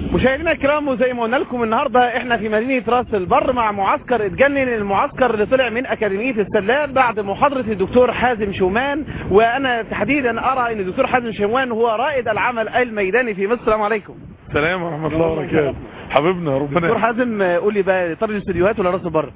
مشاهدينا الكرام، وزي ما قلنا لكم النهارده احنا في مدينه راس البر مع معسكر اتجنن، المعسكر اللي طلع من اكاديميه السلاب بعد محاضره الدكتور حازم شومان. وانا تحديدا ارى ان الدكتور حازم شومان هو رائد العمل الميداني في مصر. السلام عليكم. السلام ورحمه الله وبركاته. حبيبنا ربنا. دكتور حازم قول لي بقى، طرد الاستديوهات ولا راس البر؟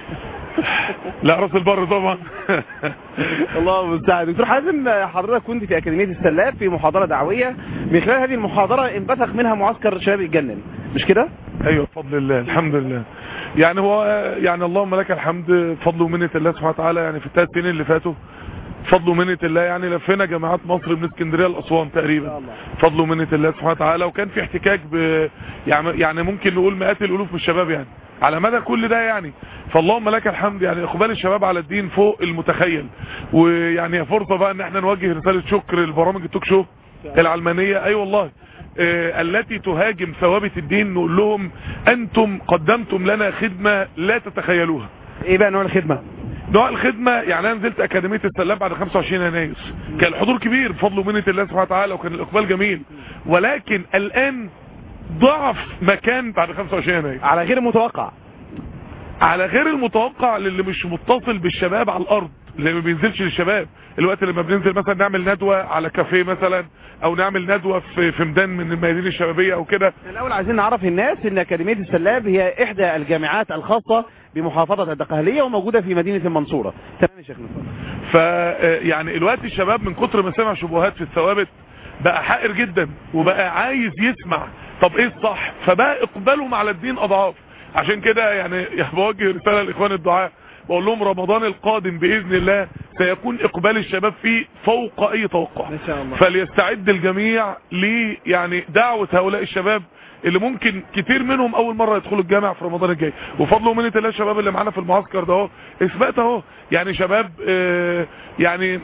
لا راس البر طبعا. الله المستعان. دكتور حازم، حضرتك كنت في اكاديميه السلاب في محاضره دعويه، من خلال هذه المحاضره انبثق منها معسكر شباب يتجنن، مش كده؟ ايوه بفضل الله الحمد لله. يعني هو يعني اللهم لك الحمد، بفضل ومنه الله سبحانه وتعالى. يعني في الثلاث سنين اللي فاتوا بفضل ومنه الله يعني لفينا جامعات مصر من اسكندريه لاسوان تقريبا، بفضل ومنه الله سبحانه وتعالى. وكان في احتكاك يعني ممكن نقول مئات الالوف من الشباب يعني على مدى كل ده يعني. فاللهم لك الحمد، يعني اقبال الشباب على الدين فوق المتخيل. ويعني فرصه بقى ان احنا نوجه رساله شكر لبرامج التوك شو العلمانيه، اي والله، التي تهاجم ثوابت الدين. نقول لهم انتم قدمتم لنا خدمه لا تتخيلوها. ايه بقى نوع الخدمه؟ نوع الخدمه يعني انا نزلت اكاديميه السلاب بعد 25 يناير، كان الحضور كبير بفضل ومنه الله سبحانه وتعالى، وكان الاقبال جميل. ولكن الان ضعف مكان بعد 25 يناير على غير المتوقع، على غير المتوقع للي مش متصل بالشباب على الارض، اللي ما بينزلش للشباب. الوقت لما بننزل مثلا نعمل ندوه على كافيه مثلا، او نعمل ندوه في ميدان من الميادين الشبابيه او كده. الاول عايزين نعرف الناس ان اكاديميه السلاب هي احدى الجامعات الخاصه بمحافظه الدقهليه وموجوده في مدينه المنصوره. تمام يا شيخ نصر. يعني الوقت الشباب من كتر ما سمع شبهات في الثوابت بقى حائر جدا، وبقى عايز يسمع طب ايه الصح، فبقى اقبالهم على الدين اضعاف. عشان كده يعني بوجه رساله لاخوان الدعاء، بقول لهم رمضان القادم باذن الله سيكون اقبال الشباب فيه فوق اي توقع ان شاء الله. فليستعد الجميع يعني دعوه هؤلاء الشباب اللي ممكن كتير منهم اول مره يدخلوا الجامع في رمضان الجاي. وفضل ومنه الله الشباب اللي معانا في المعسكر ده اهو اثبات اهو، يعني شباب يعني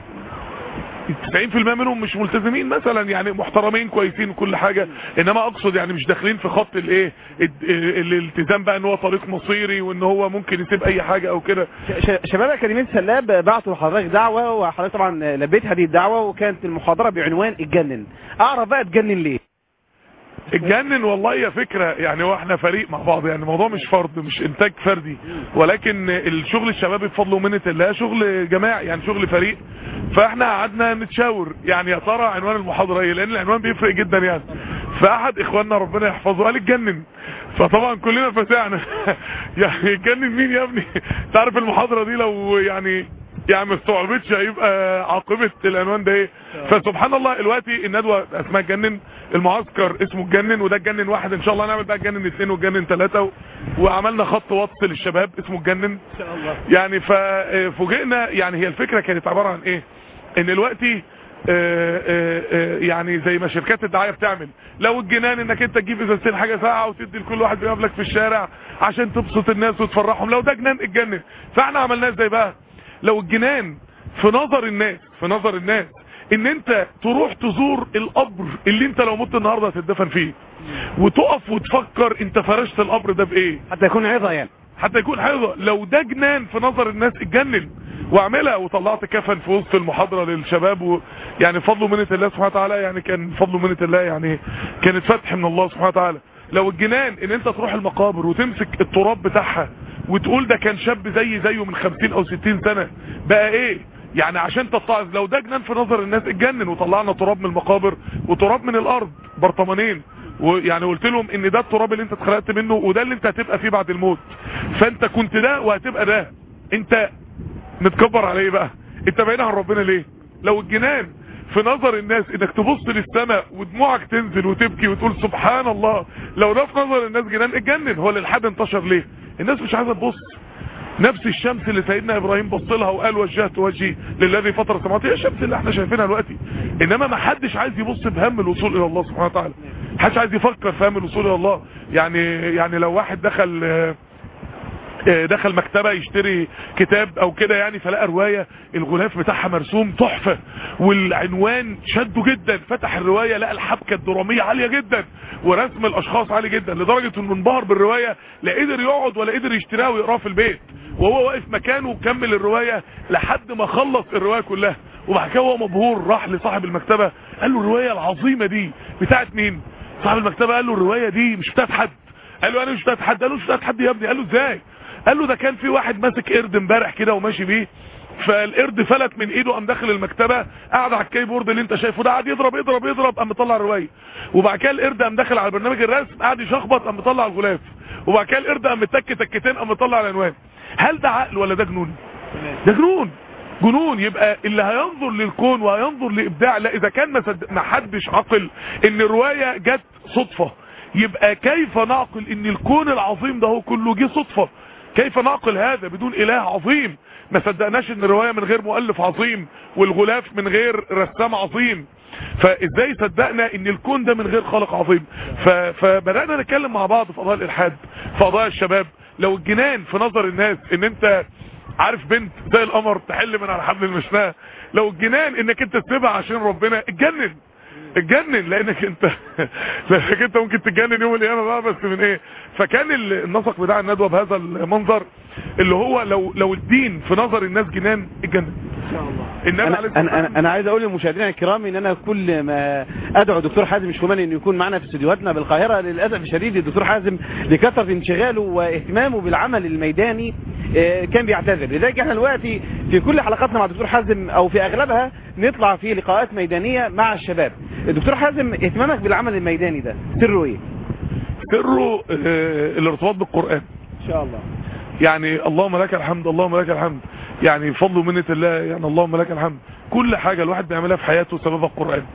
90% منهم مش ملتزمين مثلا، يعني محترمين كويسين وكل حاجة، انما اقصد يعني مش داخلين في خط الايه الالتزام بقى ان هو طريق مصيري وان هو ممكن يسيب اي حاجة او كده. شباب اكاديمية السلاب بعتوا لحضرتك دعوة، وحضرتك طبعا لبيت هذه الدعوة، وكانت المحاضرة بعنوان اتجنن. اعرف بقى اتجنن ليه؟ اتجنن والله يا فكرة، يعني هو احنا فريق مع بعض، يعني الموضوع مش فرد، مش انتاج فردي، ولكن الشغل الشبابي بفضل ومنة الله شغل جماعي، يعني شغل فريق. فاحنا قعدنا نتشاور يعني يا ترى عنوان المحاضرة ايه، لان العنوان بيفرق جدا يعني. فاحد اخواننا ربنا يحفظه قال اتجنن، فطبعا كلنا فزعنا. يعني اتجنن مين يا ابني؟ تعرف المحاضرة دي لو يعني ما استوعبتش هيبقى عاقبة العنوان ده ايه. فسبحان الله دلوقتي الندوة اسمها اتجنن، المعسكر اسمه اتجنن، وده اتجنن واحد، ان شاء الله نعمل بقى اتجنن 2 واتجنن 3، وعملنا خط وصل للشباب اسمه اتجنن ان شاء الله. يعني ففوجئنا، يعني هي الفكرة كانت عبارة عن ايه، ان دلوقتي يعني زي ما شركات الدعايه بتعمل، لو الجنان انك انت تجيب ازازتين حاجه ساعه وتدي لكل واحد بيقابلك في الشارع عشان تبسط الناس وتفرحهم، لو ده جنان اتجنن. فاحنا عملناه ازاي بقى؟ لو الجنان في نظر الناس ان انت تروح تزور القبر اللي انت لو مت النهارده هتدفن فيه، وتقف وتفكر انت فرشت القبر ده بايه، حتى يكون عظه، يعني حتى يكون حظة. لو ده جنان في نظر الناس اتجنن، واعملها. وطلعت كفن في وسط المحاضرة للشباب، يعني فضل ومنة الله سبحانه وتعالى، يعني كان فضل ومنة الله، يعني كانت فتح من الله سبحانه وتعالى. لو الجنان ان انت تروح المقابر وتمسك التراب بتاعها وتقول ده كان شاب زيه من 50 او 60 سنة بقى ايه، يعني عشان تتعظ. لو ده جنان في نظر الناس اتجنن، وطلعنا تراب من المقابر وتراب من الارض، برطمانين، ويعني قلت لهم ان ده التراب اللي انت اتخلقت منه، وده اللي انت هتبقى فيه بعد الموت، فانت كنت ده وهتبقى ده، انت متكبر على ايه بقى؟ انت بعيد عن ربنا ليه؟ لو الجنان في نظر الناس انك تبص للسماء ودموعك تنزل وتبكي وتقول سبحان الله، لو ده في نظر الناس جنان اتجنن. هو الالحاد انتشر ليه؟ الناس مش عايزه تبص. نفس الشمس اللي سيدنا ابراهيم بص لها وقال وجهت وجهي للذي فطر السماوات، هي الشمس اللي احنا شايفينها دلوقتي. انما ما حدش عايز يبص بهم الوصول الى الله سبحانه وتعالى، محدش عايز يفكر في هم الوصول الى الله. يعني لو واحد دخل مكتبة يشتري كتاب او كده، يعني فلقى رواية الغلاف بتاعها مرسوم تحفة والعنوان شده جدا، فتح الرواية لقى الحبكة الدرامية عالية جدا ورسم الاشخاص عالي جدا، لدرجة انه انبهر بالرواية، لا قدر يقعد ولا قدر يشتريها ويقراها في البيت، وهو واقف مكانه وكمل الرواية لحد ما خلص الرواية كلها. وبعد كده هو مبهور راح لصاحب المكتبة قال له الرواية العظيمة دي بتاعت مين؟ صاحب المكتبه قال له الروايه دي مش بتاعت حد. قال له انا مش بتاعت حد. قال له مش بتاعت حد يا ابني. قال له ازاي؟ قال له ده كان في واحد ماسك قرد امبارح كده وماشي بيه، فالقرد فلت من ايده، قام داخل المكتبه قاعد على الكيبورد اللي انت شايفه ده، قاعد يضرب يضرب يضرب، قام مطلع الروايه. وبعد كده القرد قام داخل على برنامج الرسم قاعد يشخبط، قام مطلع الغلاف. وبعد كده القرد قام متك تكتين، قام مطلع العنوان. هل ده عقل ولا ده جنون؟ ده جنون. جنون. يبقى اللي هينظر للكون وهينظر لابداع، لا اذا كان ما حدش عقل ان الروايه جت صدفه، يبقى كيف نعقل ان الكون العظيم ده هو كله جه صدفه؟ كيف نعقل هذا بدون اله عظيم؟ ما صدقناش ان الروايه من غير مؤلف عظيم والغلاف من غير رسام عظيم، فازاي صدقنا ان الكون ده من غير خالق عظيم؟ فبدانا نتكلم مع بعض في قضايا الالحاد، في قضايا الشباب. لو الجنان في نظر الناس ان انت عارف بنت زي القمر تحل من على حبل المشنقه، لو الجنان انك انت تسيبها عشان ربنا، اتجنن لانك انت ممكن تتجنن يوم القيامه بقى، بس من ايه؟ فكان النسق بتاع الندوه بهذا المنظر، اللي هو لو الدين في نظر الناس جنان، اتجنن ان انا عايز اقول للمشاهدين الكرام ان انا كل ما ادعو دكتور حازم شومان انه يكون معنا في استديوهاتنا بالقاهره، للاسف الشديد الدكتور حازم لكثره انشغاله واهتمامه بالعمل الميداني كان بيعتذر. لذلك احنا دلوقتي في كل حلقاتنا مع الدكتور حازم او في اغلبها نطلع في لقاءات ميدانيه مع الشباب. الدكتور حازم، اهتمامك بالعمل الميداني ده سره ايه؟ سره الارتباط بالقران ان شاء الله. يعني اللهم لك الحمد، اللهم لك الحمد، يعني بفضل ومنه الله، يعني اللهم لك الحمد. كل حاجه الواحد بيعملها في حياته سببها القران.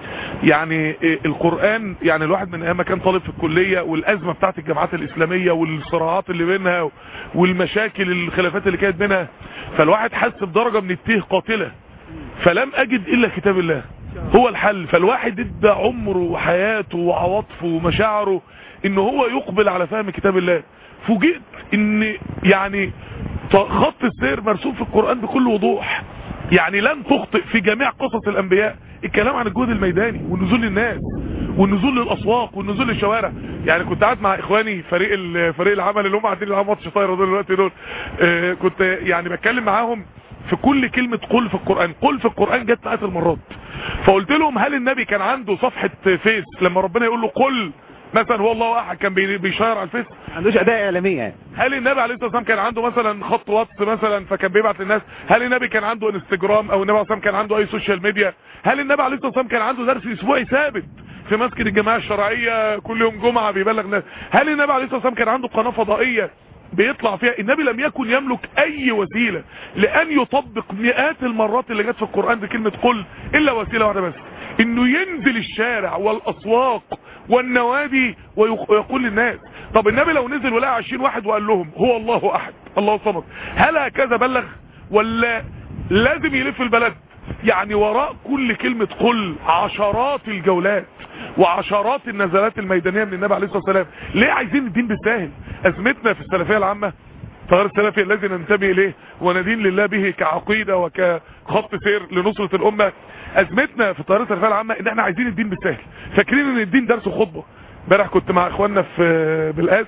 يعني القرآن، يعني الواحد من ايام ما كان طالب في الكلية والازمة بتاعت الجامعات الاسلامية والصراعات اللي بينها والمشاكل الخلافات اللي كانت بينها، فالواحد حس بدرجة من التيه قاتلة، فلم اجد الا كتاب الله هو الحل. فالواحد ادى عمره وحياته وعواطفه ومشاعره ان هو يقبل على فهم كتاب الله. فوجئت ان يعني خط السير مرسوم في القرآن بكل وضوح، يعني لن تخطئ في جميع قصص الانبياء الكلام عن الجهد الميداني والنزول للناس والنزول للاسواق والنزول للشوارع. يعني كنت قاعد مع اخواني فريق العمل اللي هم قاعدين يلعبوا ماتش طايره دلوقتي دول، كنت يعني بتكلم معاهم في كل كلمه قل في القران. قل في القران جت مئات المرات. فقلت لهم هل النبي كان عنده صفحه فيس لما ربنا يقول له قل مثلا هو الله احد كان بيشير على الفيس؟ ما عندوش اداء اعلاميه يعني. هل النبي عليه الصلاه والسلام كان عنده مثلا خط واتس مثلا فكان بيبعت للناس؟ هل النبي كان عنده انستجرام او النبي عليه الصلاه والسلام كان عنده اي سوشيال ميديا؟ هل النبي عليه الصلاه والسلام كان عنده درس اسبوعي ثابت في مسجد الجماعه الشرعيه كل يوم جمعه بيبلغ الناس؟ هل النبي عليه الصلاه والسلام كان عنده قناه فضائيه بيطلع فيها؟ النبي لم يكن يملك اي وسيله لان يطبق مئات المرات اللي جت في القران بكلمه قل الا وسيله واحده بس، انه ينزل الشارع والاسواق والنوادي ويقول للناس. طب النبي لو نزل ولقى 20 واحد وقال لهم هو الله احد الله الصمد، هل هكذا بلغ ولا لازم يلف البلد؟ يعني وراء كل كلمة قل عشرات الجولات وعشرات النزلات الميدانية من النبي عليه الصلاة والسلام. ليه عايزين الدين بالساهل؟ ازمتنا في السلفية العامة، التيار السلفي الذي ننتمي اليه وندين لله به كعقيدة وكخط سير لنصرة الامة، ازمتنا في التيار السلفية العامة ان احنا عايزين الدين بالسهل، فاكرين ان الدين درس وخطبة. امبارح كنت مع اخواننا في بالقاس،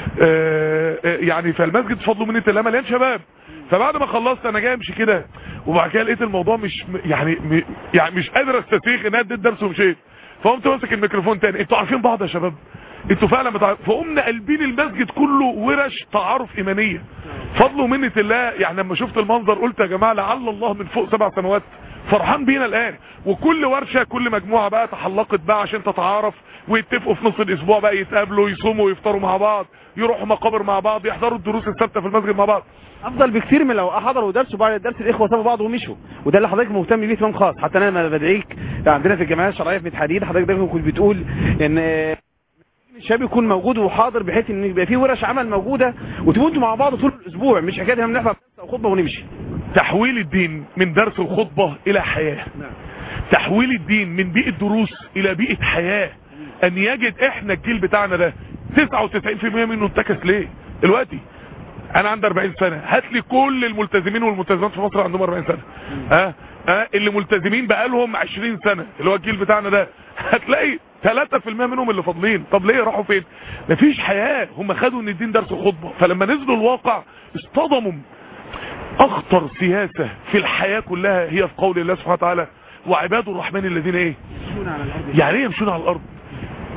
يعني في المسجد بفضل ومنه الله مليان شباب، فبعد ما خلصت انا جاي امشي كده وبعد كده لقيت الموضوع مش يعني مش قادر استسيغ ان انا اديت درس ومشيت، فقمت ماسك الميكروفون تاني. انتوا عارفين بعض يا شباب؟ انتوا فعلا فقمنا قلبين المسجد كله ورش تعارف ايمانيه فضل ومنه الله. يعني لما شفت المنظر قلت يا جماعه لعل الله من فوق 7 سماوات فرحان بينا الان، وكل ورشه كل مجموعه بقى تحلقت بقى عشان تتعارف ويتفقوا في نص الاسبوع بقى يتقابلوا يصوموا ويفطروا مع بعض، يروحوا مقابر مع بعض، يحضروا الدروس الثابته في المسجد مع بعض. افضل بكثير من لو حضروا درس وبعد الدرس الاخوه سابوا بعض ومشوا، وده اللي حضرتك مهتم بيه اهتمام خاص. حتى انا لما بدعيك عندنا في الجمعيه الشرعيه في متحديد حضرتك دايما كنت بتقول ان الشباب يكون موجود وحاضر بحيث ان يبقى في ورش عمل موجوده وتبقوا انتوا مع بعض طول الاسبوع، مش حكايه نحضر درس او خطبه ونمشي. تحويل الدين من درس الخطبه الى حياه. تحويل الدين من بيئه دروس الى بيئه حياه. ان يجد احنا الجيل بتاعنا ده 99% منه انتكس ليه دلوقتي؟ انا عندي 40 سنه، هات لي كل الملتزمين والملتزمات في مصر عندهم 40 سنه، اللي ملتزمين بقالهم 20 سنه اللي هو الجيل بتاعنا ده، هتلاقي 3% منهم اللي فاضلين. طب ليه راحوا فين؟ مفيش حياه. هم خدوا ان الدين درس الخطبه، فلما نزلوا الواقع اصطدموا. اخطر سياسه في الحياه كلها هي في قول الله سبحانه وتعالى وعباد الرحمن الذين ايه؟ يعني ايه يمشون على الارض؟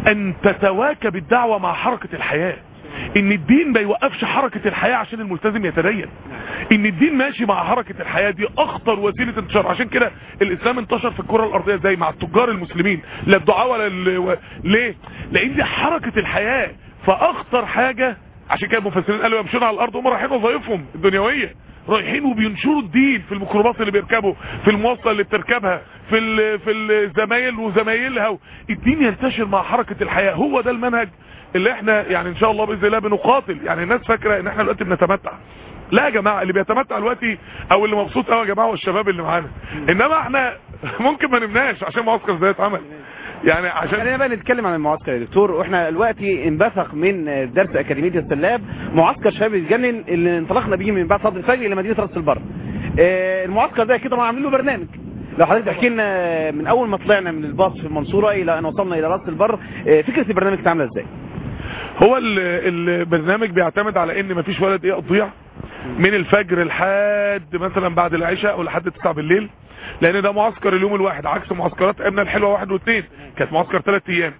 ان تتواكب الدعوة مع حركة الحياة، ان الدين ما يوقفش حركة الحياة عشان الملتزم يتدين، ان الدين ماشي مع حركة الحياة. دي اخطر وسيلة انتشار. عشان كده الاسلام انتشر في الكرة الارضية زي مع التجار المسلمين، لا الدعاء ولا ليه؟ لان دي حركة الحياة. فاخطر حاجة، عشان كده المفسرين قالوا يمشون على الارض هم رايحين وظائفهم الدنيوية، رايحين وبينشروا الدين في الميكروباص اللي بيركبوا، في المواصلة اللي بتركبها، في الزمايل وزمايلها. الدين ينتشر مع حركة الحياة. هو ده المنهج اللي احنا يعني ان شاء الله باذن الله بنقاتل. يعني الناس فاكره ان احنا دلوقتي بنتمتع. لا يا جماعه، اللي بيتمتع دلوقتي او اللي مبسوط قوي يا جماعه هو الشباب اللي معانا، انما احنا ممكن ما نمناش عشان معسكر زي اتعمل. يعني عشان خلينا بقى نتكلم عن المعسكر يا دكتور. واحنا دلوقتي انبثق من درس اكاديميه السلاب معسكر شباب يتجنن اللي انطلقنا بيه من بعد صدر الفجر الى مدينه راس البر. المعسكر ده كده عاملين له برنامج. لو حضرتك تحكي لنا من اول ما طلعنا من الباص في المنصوره الى ان وصلنا الى راس البر، فكره البرنامج كانت عامله ازاي؟ هو البرنامج بيعتمد على ان مفيش ولا دقيقه تضيع من الفجر لحد مثلا بعد العشاء او لحد 9 بالليل، لان ده معسكر اليوم الواحد عكس معسكرات امنا الحلوه 1 و2 كانت معسكر 3 ايام.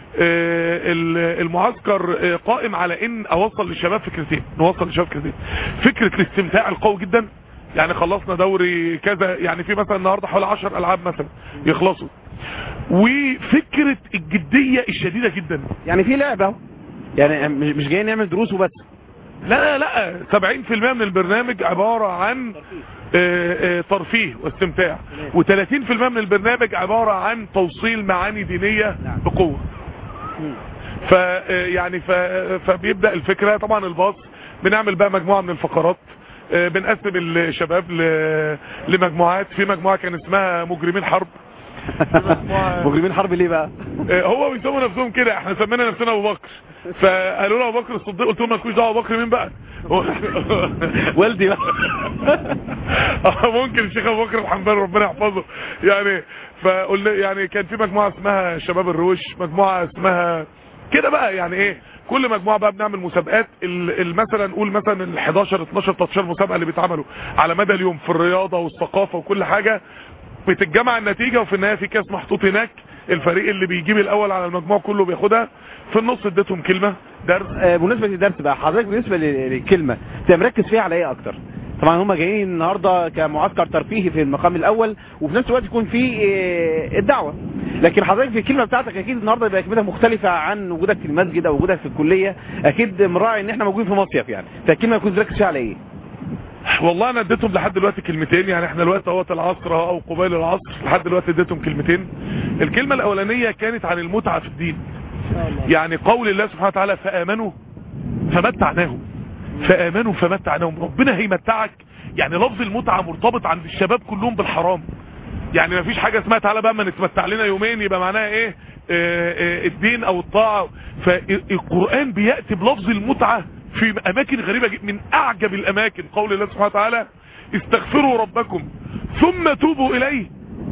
المعسكر قائم على ان اوصل للشباب فكرتين، نوصل للشباب فكرتين. فكره الاستمتاع القوي جدا، يعني خلصنا دوري كذا، يعني في مثلا النهارده حوالي 10 العاب مثلا يخلصوا، وفكره الجديه الشديده جدا. يعني في لعبه، يعني مش جايين نعمل دروس وبس. لا 70% من البرنامج عبارة عن ترفيه واستمتاع، و30% من البرنامج عبارة عن توصيل معاني دينية بقوة. يعني فبيبدأ الفكرة. طبعا الباص بنعمل بقى مجموعة من الفقرات، بنقسم الشباب لمجموعات. في مجموعة كان اسمها مجرمين حرب. مجرمين حرب ليه بقى؟ هو بيسموا نفسهم كده، احنا سمينا نفسنا ابو بكر، فقالوا له ابو بكر الصديق، قلت لهم مالكوش دعوه ابو بكر مين بقى؟ والدي بقى. ممكن الشيخ ابو بكر الحنبلي ربنا يحفظه يعني. فقلنا يعني كان في مجموعه اسمها شباب الروش، مجموعه اسمها كده بقى. يعني ايه، كل مجموعه بقى بنعمل مسابقات. مثلا نقول مثلا ال 11 12 13 مسابقه اللي بيتعملوا على مدى اليوم في الرياضه والثقافه وكل حاجه، بتتجمع النتيجه، وفي النهايه في كاس محطوط هناك. الفريق اللي بيجيب الاول على المجموع كله بياخدها. في النص اديتهم كلمه درس. بالنسبه للدرس بقى حضرتك، بالنسبه للكلمه انت مركز فيها على ايه اكتر؟ طبعا هم جايين النهارده كمعسكر ترفيهي في المقام الاول، وفي نفس الوقت يكون في الدعوه، لكن حضرتك في الكلمه بتاعتك اكيد النهارده يبقى كلمتك مختلفه عن وجودك في المسجد او وجودك في الكليه. اكيد مراعي ان احنا موجودين في مصيف، يعني فالكلمه يكون مركز فيها على ايه؟ والله انا اديتهم لحد دلوقتي كلمتين. يعني احنا دلوقتي اهوت العصر او قبيل العصر، لحد دلوقتي اديتهم كلمتين. الكلمه الاولانيه كانت عن المتعه في الدين، يعني قول الله سبحانه وتعالى فآمنوا فمتعناهم. فآمنوا فمتعناهم، ربنا هيمتعك. يعني لفظ المتعه مرتبط عند الشباب كلهم بالحرام. يعني مفيش حاجه اسمها تعالى بقى ما نتمتع لنا يومين يبقى معناها ايه الدين او الطاعه. فالقران بياتي بلفظ المتعه في اماكن غريبه جدا، من اعجب الاماكن قول الله سبحانه وتعالى استغفروا ربكم ثم توبوا اليه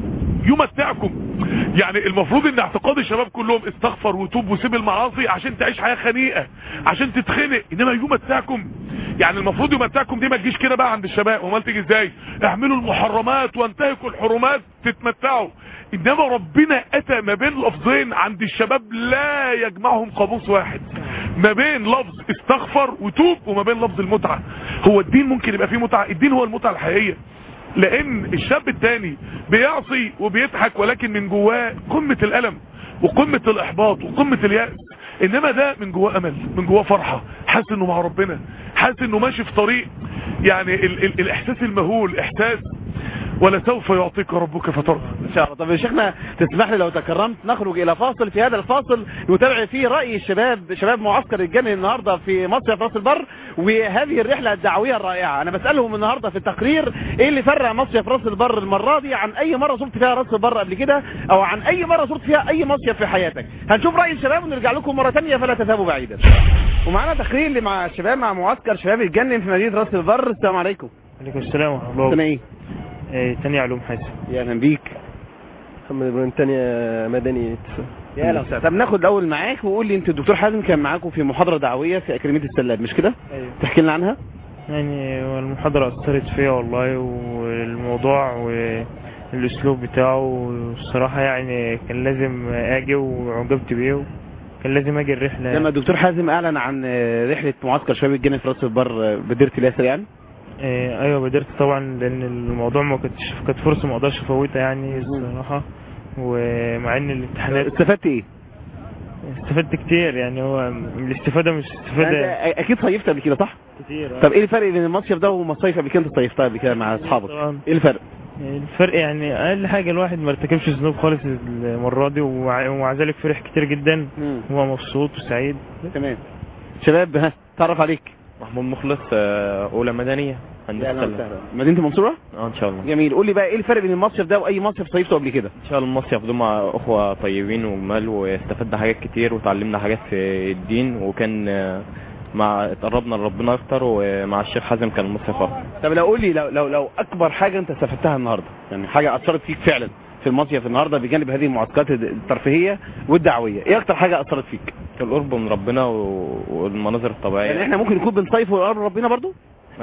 يمتعكم. يعني المفروض ان اعتقاد الشباب كلهم استغفر وتوب وسيب المعاصي عشان تعيش حياه خنيقه، عشان تتخنق، انما يمتعكم. يعني المفروض يمتعكم دي ما تجيش كده بقى عند الشباب. امال تيجي ازاي؟ اعملوا المحرمات وانتهكوا الحرمات تتمتعوا. انما ربنا اتى ما بين لفظين عند الشباب لا يجمعهم قاموس واحد، ما بين لفظ استغفر وتوب وما بين لفظ المتعه. هو الدين ممكن يبقى فيه متعه؟ الدين هو المتعه الحقيقيه. لان الشاب التاني بيعصي وبيضحك ولكن من جواه قمة الالم وقمة الاحباط وقمة اليأس، انما ده من جواه امل، من جواه فرحة، حاسس انه مع ربنا، حاسس انه ماشي في طريق. يعني الاحساس المهول احساس ولسوف يعطيك ربك فترضى ان شاء الله. طب يا شيخنا تسمح لي لو تكرمت نخرج الى فاصل، في هذا الفاصل نتابع فيه راي الشباب، شباب معسكر الجنن النهارده في مصيف راس البر وهذه الرحله الدعويه الرائعه. انا بسالهم النهارده في التقرير ايه اللي فرق مصيف راس البر المره دي عن اي مره زرت فيها راس البر قبل كده، او عن اي مره زرت فيها اي مصيف في حياتك. هنشوف راي الشباب ونرجع لكم مره ثانيه، فلا تذهبوا بعيدا. ومعانا تقرير اللي مع الشباب مع معسكر شباب الجنن في مدينه راس البر. السلام عليكم. وعليكم السلام ورحمه الله. سنه ايه؟ تانية علوم حاسب. يا اهلا بيك. محمد ابراهيم تانية مدني. يا لو طب ناخد الاول معاك وقول لي انت الدكتور حازم كان معاكم في محاضره دعويه في اكاديميه السلاب مش كده؟ ايوه. تحكي لنا عنها؟ يعني المحاضره اثرت فيا والله، والموضوع والاسلوب بتاعه الصراحه يعني كان لازم اجي وعجبت بيه، كان لازم اجي الرحله. لما الدكتور حازم اعلن عن رحله معسكر شباب الجنة في راس البر بدرت الياسر يعني؟ ايوه بادرت طبعا، لان الموضوع ما كانت فرصه ما اقدرش افوتها يعني الصراحه. ومع ان الامتحانات استفدت ايه؟ استفدت كتير يعني. هو الاستفاده مش استفاده اكيد صيفت قبل كده صح؟ كتير. طب ايه الفرق بين المصيف ده ومصايف قبل كده انت صيفتها قبل كده مع اصحابك؟ طبعا. ايه الفرق؟ الفرق يعني اقل حاجه الواحد ما ارتكبش ذنوب خالص المره دي، ومع ذلك فرح كتير جدا. هو مبسوط وسعيد. تمام. شباب ها تعرف عليك؟ محمود مخلص، اولى مدنيه مدينه المنصوره. ان شاء الله. جميل. قول لي بقى ايه الفرق بين المصيف ده واي مصيف صيفته قبل كده؟ ان شاء الله المصيف ده مع اخوه طيبين وجمال، واستفدنا حاجات كتير وتعلمنا حاجات في الدين، وكان اتقربنا لربنا اكتر، ومع الشيخ حازم كان المصيف افضل. طب لو قول لي لو اكبر حاجه انت استفدتها النهارده، يعني حاجه اثرت فيك فعلا في المصيف النهارده بجانب هذه المعسكرات الترفيهيه والدعويه، ايه اكتر حاجه اثرت فيك؟ القرب من ربنا والمناظر الطبيعيه. يعني احنا ممكن نكون بنصيف ونقرب لربنا برضو؟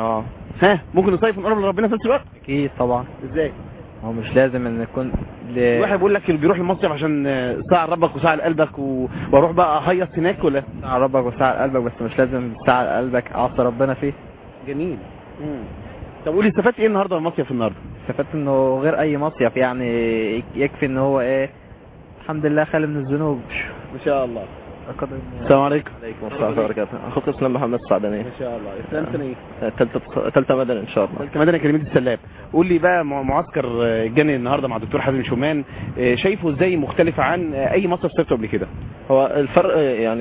ها ممكن نصيف ونقرب لربنا في نفس الوقت؟ اكيد طبعا. ازاي؟ هو مش لازم ان يكون واحد بيقول لك اللي بيروح المصيف عشان ساعة لربك وساعة لقلبك واروح بقى اهيص هناك ولا؟ ساعة لربك وساعة لقلبك، بس مش لازم ساعة لقلبك عصى ربنا فيه. جميل. طب قولي استفدت ايه النهارده من المصيف النهارده؟ استفدت انه غير اي مصيف يعني، يكفي ان هو ايه، الحمد لله خالي من الذنوب. ما شاء الله. السلام عليكم. وعليكم السلام ورحمه الله وبركاته. اخوك اسلام محمد السعداني. ما شاء الله. اسلام سنه ايه؟ ثالثه مدني ان شاء الله. ثالثه مدني كلمه السلاب. قول لي بقى معسكر الجنة النهارده مع الدكتور حازم شومان شايفه ازاي مختلف عن اي مصيف صيفته قبل كده؟ هو الفرق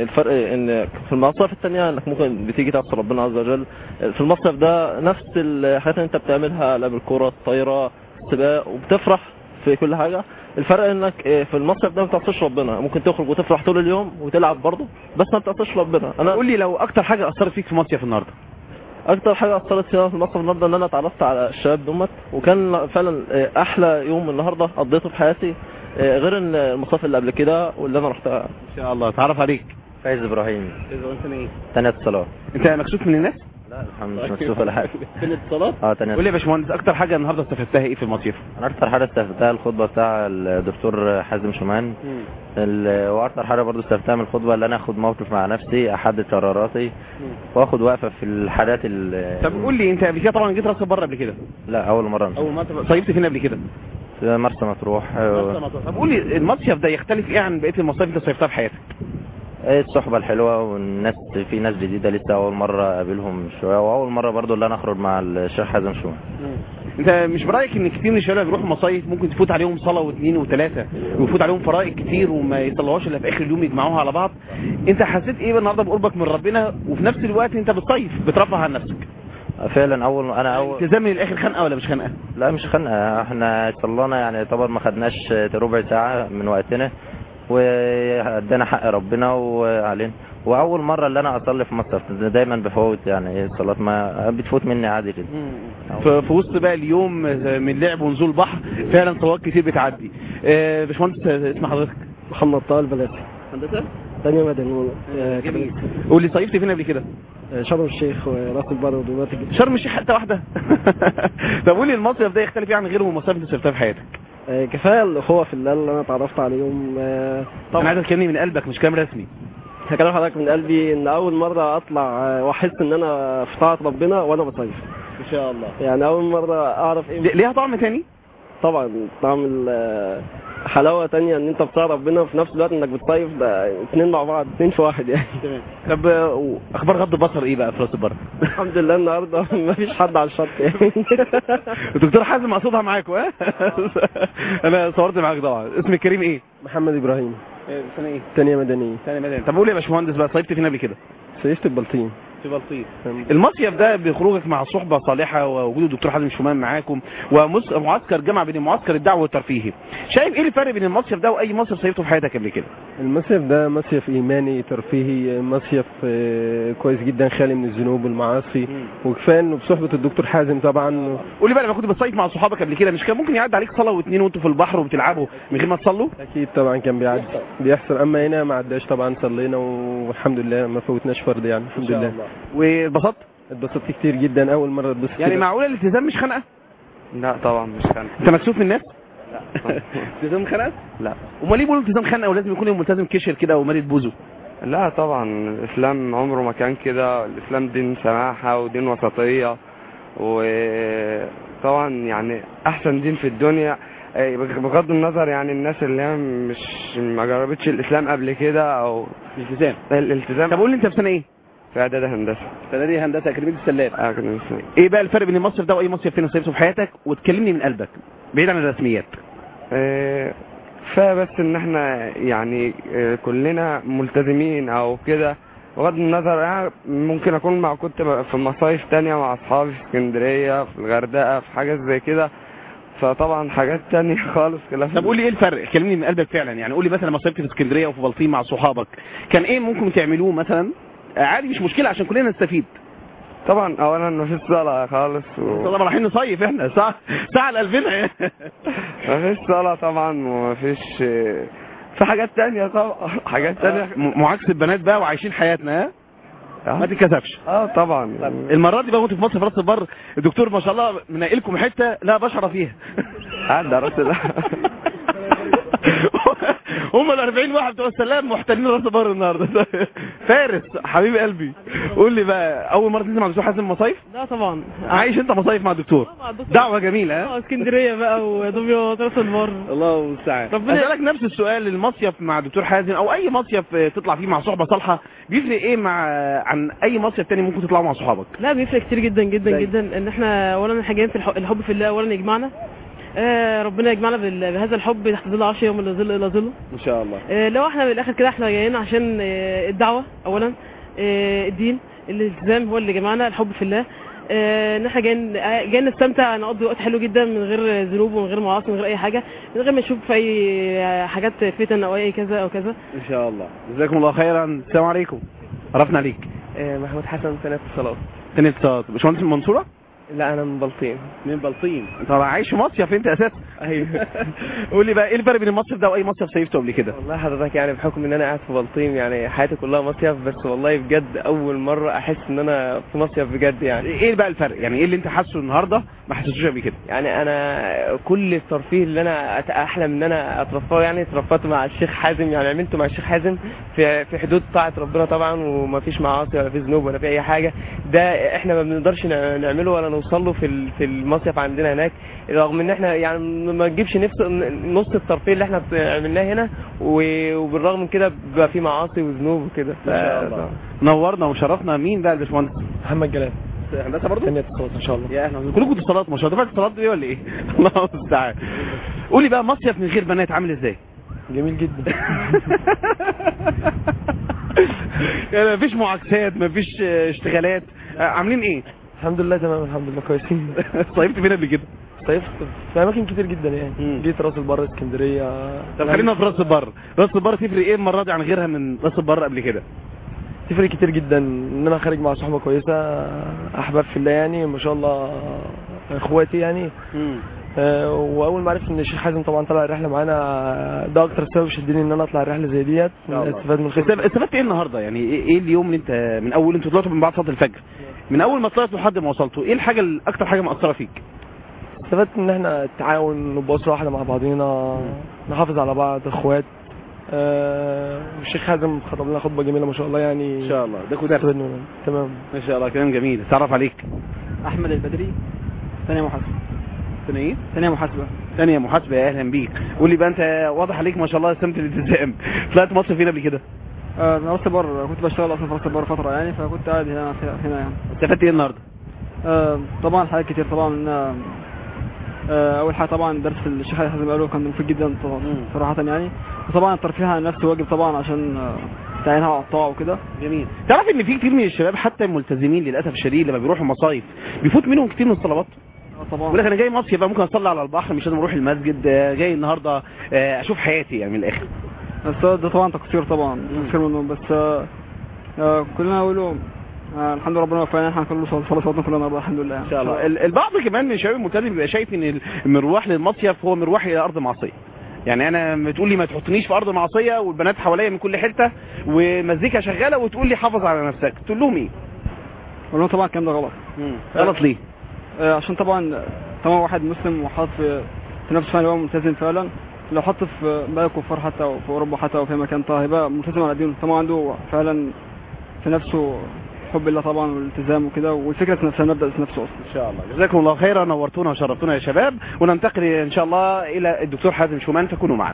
ان في المصايف الثانيه انك ممكن بتيجي تعصي ربنا عز وجل. في المصيف ده نفس الحاجات اللي انت بتعملها، لعب الكوره، الطايره، السباق، وبتفرح في كل حاجه. الفرق انك في المصيف ده ما بتعصيش ربنا، ممكن تخرج وتفرح طول اليوم وتلعب برضه، بس ما بتعصيش ربنا. قول لي لو اكتر حاجه اثرت فيك في مصيف النهارده؟ اكتر حاجه اثرت فيها في المصيف النهارده ان انا اتعرفت على الشباب دمت، وكان فعلا احلى يوم النهارده قضيته في حياتي، غير ان المصايف اللي قبل كده واللي انا رحتها. ان شاء الله. تعرف عليك. فايز ابراهيم. انت ايه؟ ثانيه اتصالات. انت مكسوف من الناس؟ لا الحمد لله مش مكسوف ولا حاجه. ثانيه اتصالات؟ ثانيه. قول لي يا باشمهندس اكتر حاجه النهارده استفدتها ايه في المصيف؟ انا اكتر حاجه استفدتها الخطبه بتاع الدكتور حازم شومان، واكتر حاجه برضو استفدتها من الخطبه اللي انا اخد موقف مع نفسي، احدد قراراتي، واخد وقفه في الحاجات طب قول لي انت قبل كده طبعا جيت راس البر قبل كده؟ لا اول مره. اول مره. صيفت فين قبل كده؟ مرسى مطروح. طب قول لي المصيف ده يختلف ايه عن بقيه المصايف انت صيفتها في حياتك؟ الصحبه الحلوه والناس، في ناس جديده لسه اول مره اقابلهم شويه، واول مره برضو اللي انا اخرج مع الشيخ حازم شومان. انت مش برايك ان كتير من الشباب بيروحوا مصايف ممكن تفوت عليهم صلاه واثنين وثلاثه ويفوت عليهم فرائض كتير وما يطلعوش الا في اخر اليوم يجمعوها على بعض؟ انت حسيت ايه النهارده بقربك من ربنا وفي نفس الوقت انت بتصيف بترفه عن نفسك؟ فعلا انا التزام من الاخر خنقه ولا مش خنقه؟ لا مش خنقه، احنا صلينا يعني طبعا ما خدناش ربع ساعه من وقتنا، وادانا حق ربنا وعلينا. واول مره اللي انا اصلي في مصر دايما بفوت يعني الصلاه، ما بتفوت مني عادي كده. في وسط بقى اليوم من لعب ونزول بحر فعلا صلوات كتير بتعدي. باشمهندس اسم حضرتك؟ محمد طه البلاتي. هندسه؟ ثانيه مدني. جميل. قول لي صيفت فين قبل كده؟ شرم الشيخ وراس البر ودلوقتي شرم الشيخ حتى واحده. طب قول لي المصيف ده يختلف ايه عن غيره المصايف اللي صيفتها في حياتك؟ كفايه الاخوه في الله اللي انا اتعرفت عليهم. طبعا انا عايزك تكلمني من قلبك مش كلام رسمي. هكلم حضرتك من قلبي ان اول مره اطلع واحس ان انا في طاعه ربنا وانا بصيف. ان شاء الله. يعني اول مره اعرف ايه ليها طعم تاني؟ طبعا طعم حلاوه تانية ان انت بتطيع ربنا وفي نفس الوقت انك بتصيف، ده اتنين مع بعض، اتنين في واحد يعني. تمام. طب اخبار غض البصر ايه بقى في راس البر؟ الحمد لله النهارده مفيش حد على الشط يعني. الدكتور حازم مقصودها معاكم ها؟ انا صورت معاك طبعا. اسمك الكريم ايه؟ محمد ابراهيم. سنه ايه؟ ثانيه مدنيه. ثانيه مدنيه. طب قول يا باشمهندس بقى صيفت فين قبل كده؟ صيفت البلطيم. في بلطيم. المصيف ده بخروجك مع صحبه صالحه ووجود الدكتور حازم شومان معاكم ومعسكر جمع بين معسكر الدعوه والترفيهي، شايف ايه الفرق بين المصيف ده واي مصيف صيفته في حياتك قبل كده؟ المصيف ده مصيف ايماني ترفيهي، مصيف كويس جدا خالي من الذنوب والمعاصي، وكفايه انه بصحبه الدكتور حازم طبعا. قول لي بقى لما كنت بتصيف مع صحابك قبل كده مش كان ممكن يعدي عليك صلاه واثنين وانتوا في البحر وبتلعبوا من غير ما تصلوا؟ اكيد طبعا كان بيحصل، اما هنا ما عداش طبعا، صلينا والحمد لله ما فوتناش فرض يعني الحمد لله. اتبسطت كتير جدا، اول مره اتبسط يعني. معقوله الالتزام مش خنقه؟ لا طبعا مش خنقه. انت مكسوف من الناس؟ لا. التزام خنقه؟ لا. امال ليه بيقولوا التزام خنقه ولازم يكون الملتزم كشر كده ومالي بوزه؟ لا طبعا الاسلام عمره ما كان كده. الاسلام دين سماحه ودين وسطيه، وطبعا يعني احسن دين في الدنيا بغض النظر يعني الناس اللي هي ما جربتش الاسلام قبل كده او الالتزام. طب قول لي انت في سنه ايه؟ في اعداد هندسه. في اعدادي هندسه اكاديميه السلاب. اكاديميه السلاب. ايه بقى الفرق بين المصيف ده واي مصيف تاني صيفته في حياتك؟ وتكلمني من قلبك بعيد عن الرسميات. فبس ان احنا يعني كلنا ملتزمين او كده، بغض النظر يعني ممكن اكون كنت في مصايف تانية مع اصحابي في اسكندريه في الغردقه في حاجات زي كده، فطبعا حاجات تانية خالص. طب قول لي ايه الفرق؟ كلمني من قلبك فعلا يعني. قول لي مثلا لما صيفت في اسكندريه وفي بلطيم مع صحابك كان ايه ممكن تعملوه مثلا؟ عادي مش مشكله عشان كلنا نستفيد. طبعا اولا مفيش صلاه خالص طبعا رايحين نصيف احنا ساعه لقلبنا. مفيش صلاه طبعا، ومفيش في حاجات تانية طبعا. حاجات تانية معاكسه بنات بقى وعايشين حياتنا. ما تتكسفش. طبعا. المره دي بقى كنت في مصر في راس البر، الدكتور ما شاء الله منقلكم حته لا بشره فيها. ده راس هم ال 40 واحد بتوع السلام محتلين راس البر النهارده. فارس حبيب قلبي، قول لي بقى اول مره تنزل مع الدكتور حازم مصايف؟ لا طبعا. عايش انت مصايف مع الدكتور؟ دعوه جميله. ها اسكندريه بقى ودمياط راس البر. الله المستعان. اسالك نفس السؤال، المصيف مع الدكتور حازم او اي مصيف تطلع فيه مع صحبه صالحه بيفرق ايه عن اي مصيف تاني ممكن تطلعوا مع صحابك؟ لا بيفرق كتير جدا جدا جدا. ان احنا اولا احنا جايين في الحب في الله اولا يجمعنا. ربنا يجمعنا بهذا الحب تحت ظل عرشه يوم لا ظل الا ظله ان شاء الله. لو احنا بالاخر كده احنا جايين عشان الدعوه اولا، الدين، الالتزام هو اللي جمعنا، الحب في الله. ان احنا جايين نستمتع، نقضي وقت حلو جدا من غير ذنوب ومن غير معاصي من غير اي حاجه، من غير ما نشوف في اي حاجات فتن او اي كذا او كذا ان شاء الله. جزاكم الله خيرا. السلام عليكم. عرفنا عليك. محمود حسن ثانيه اتصالات. ثانيه اتصالات. باشمهندس من المنصوره؟ لا انا من بلطيم. من بلطيم. انت عايش في مصيف انت اساسا؟ ايوه. قول لي بقى ايه الفرق بين المصيف ده واي مصيف صيفته قبل كده؟ والله حضرتك يعني بحكم ان انا قاعد في بلطيم يعني حياتي كلها مصيف، بس والله بجد اول مره احس ان انا في مصيف بجد. يعني ايه بقى الفرق؟ يعني ايه اللي انت حاسه النهارده ما حسيتوش قبل كده؟ يعني انا كل الترفيه اللي انا احلم ان انا اترفاه يعني اترفعت مع الشيخ حازم، يعني عملته مع الشيخ حازم في حدود طاعه ربنا طبعا، وما فيش معاصي ولا في ذنوب ولا في اي حاجه. ده احنا ما بنقدرش نعمله ولا نوصل له في المصيف عندنا هناك، رغم ان احنا يعني ما نجيبش نص الترفيه اللي احنا عملناه هنا، وبالرغم من كده بيبقى في معاصي وذنوب وكده. ان شاء الله. نورنا وشرفنا. مين بقى الباشمهندس؟ محمد جلال. هندسه برضه؟ ثانيه اتصالات ان شاء الله. يا اهلا كلكم اتصالات ما شاء الله. دفعه اتصالات دي ولا ايه؟ الله المستعان. قولي بقى مصيف من غير بنات عامل ازاي؟ جميل جدا. يعني مفيش معاكسات مفيش اشتغالات، عاملين ايه؟ الحمد لله تمام الحمد لله كويسين. صيفت فين قبل كده؟ صيفت في اماكن كتير جدا يعني. جيت راس البر اسكندريه. طب خلينا في راس البر. راس البر تفرق ايه المره دي عن غيرها من راس البر قبل كده؟ تفرق كتير جدا ان انا خارج مع صحبه كويسه احباب في الله يعني ما شاء الله اخواتي يعني. واول ما عرفت ان الشيخ حازم طبعا طلع الرحله معانا ده اكتر سبب شدني ان انا اطلع الرحله زي ديت. استفاد من استفدت ايه النهارده؟ يعني ايه اليوم اللي انت من اول انتوا طلعتوا من بعد صلاه الفجر، من اول ما طلعتوا لحد ما وصلتوا، ايه الحاجه اكتر حاجه مأثره فيك؟ استفدت ان احنا التعاون نبقى اسره واحده مع بعضينا، نحافظ على بعض اخوات. الشيخ حازم خطب لنا خطبه جميله ما شاء الله يعني. ان شاء الله. ده كده تمام ما شاء الله. كلام جميل. اتعرف عليك. احمد البدري ثانيه محاسبه. ثانيه ايه؟ ثانيه محاسبه. ثانيه محاسبه. يا اهلا بيك. قول لي بقى انت واضح عليك ما شاء الله سمت الالتزام. طلعت مصر فين قبل كده؟ راس البر. كنت بشتغل اصلا في راس البر فتره يعني، فكنت قاعد هنا يعني. استفدت ايه النهارده؟ طبعا حاجات كتير طبعا. اول حاجه طبعا درس الشيخ حازم قاله كان مفيد جدا صراحه يعني. وطبعا الترفيه عن النفس واجب طبعا عشان تعينها على الطاعه وكده. جميل. تعرف ان في كتير من الشباب حتى الملتزمين للاسف الشديد لما بيروحوا مصايف بيفوت منهم كتير من الصلوات. طبعا. يقول لك انا جاي مصيف بقى ممكن اصلي على البحر مش لازم اروح المسجد، جاي النهارده اشوف حياتي يعني من الاخر. بس ده طبعا تقصير طبعا تقصير منهم. بس كلنا نقولوا الحمد لله ربنا وفقنا احنا كلنا صلاتنا كلنا النهارده الحمد لله. ان شاء الله. البعض كمان من الشباب الملتزم بيبقى شايف ان المروح للمصيف هو مروح الى ارض معصيه. يعني انا بتقول لي ما تحطنيش في ارض معصيه والبنات حواليا من كل حته ومزيكا شغاله وتقول لي حافظ على نفسك، تقول لهم ايه؟ اقول لهم طبعا الكلام ده غلط. غلط ليه؟ عشان طبعا واحد مسلم وحاط في نفسه فعلا هو ملتزم فعلا، لو حط في بلد الكفار حتى او في اوروبا حتى او في مكان طبعا هيبقى ملتزم على دينه، طبعا عنده فعلا في نفسه حب الله طبعا والالتزام وكده، والفكره نفسها نبدا نفسه اصلا. ان شاء الله. جزاكم الله خيرا، نورتونا وشرفتونا يا شباب، وننتقل ان شاء الله الى الدكتور حازم شومان، فكونوا معنا.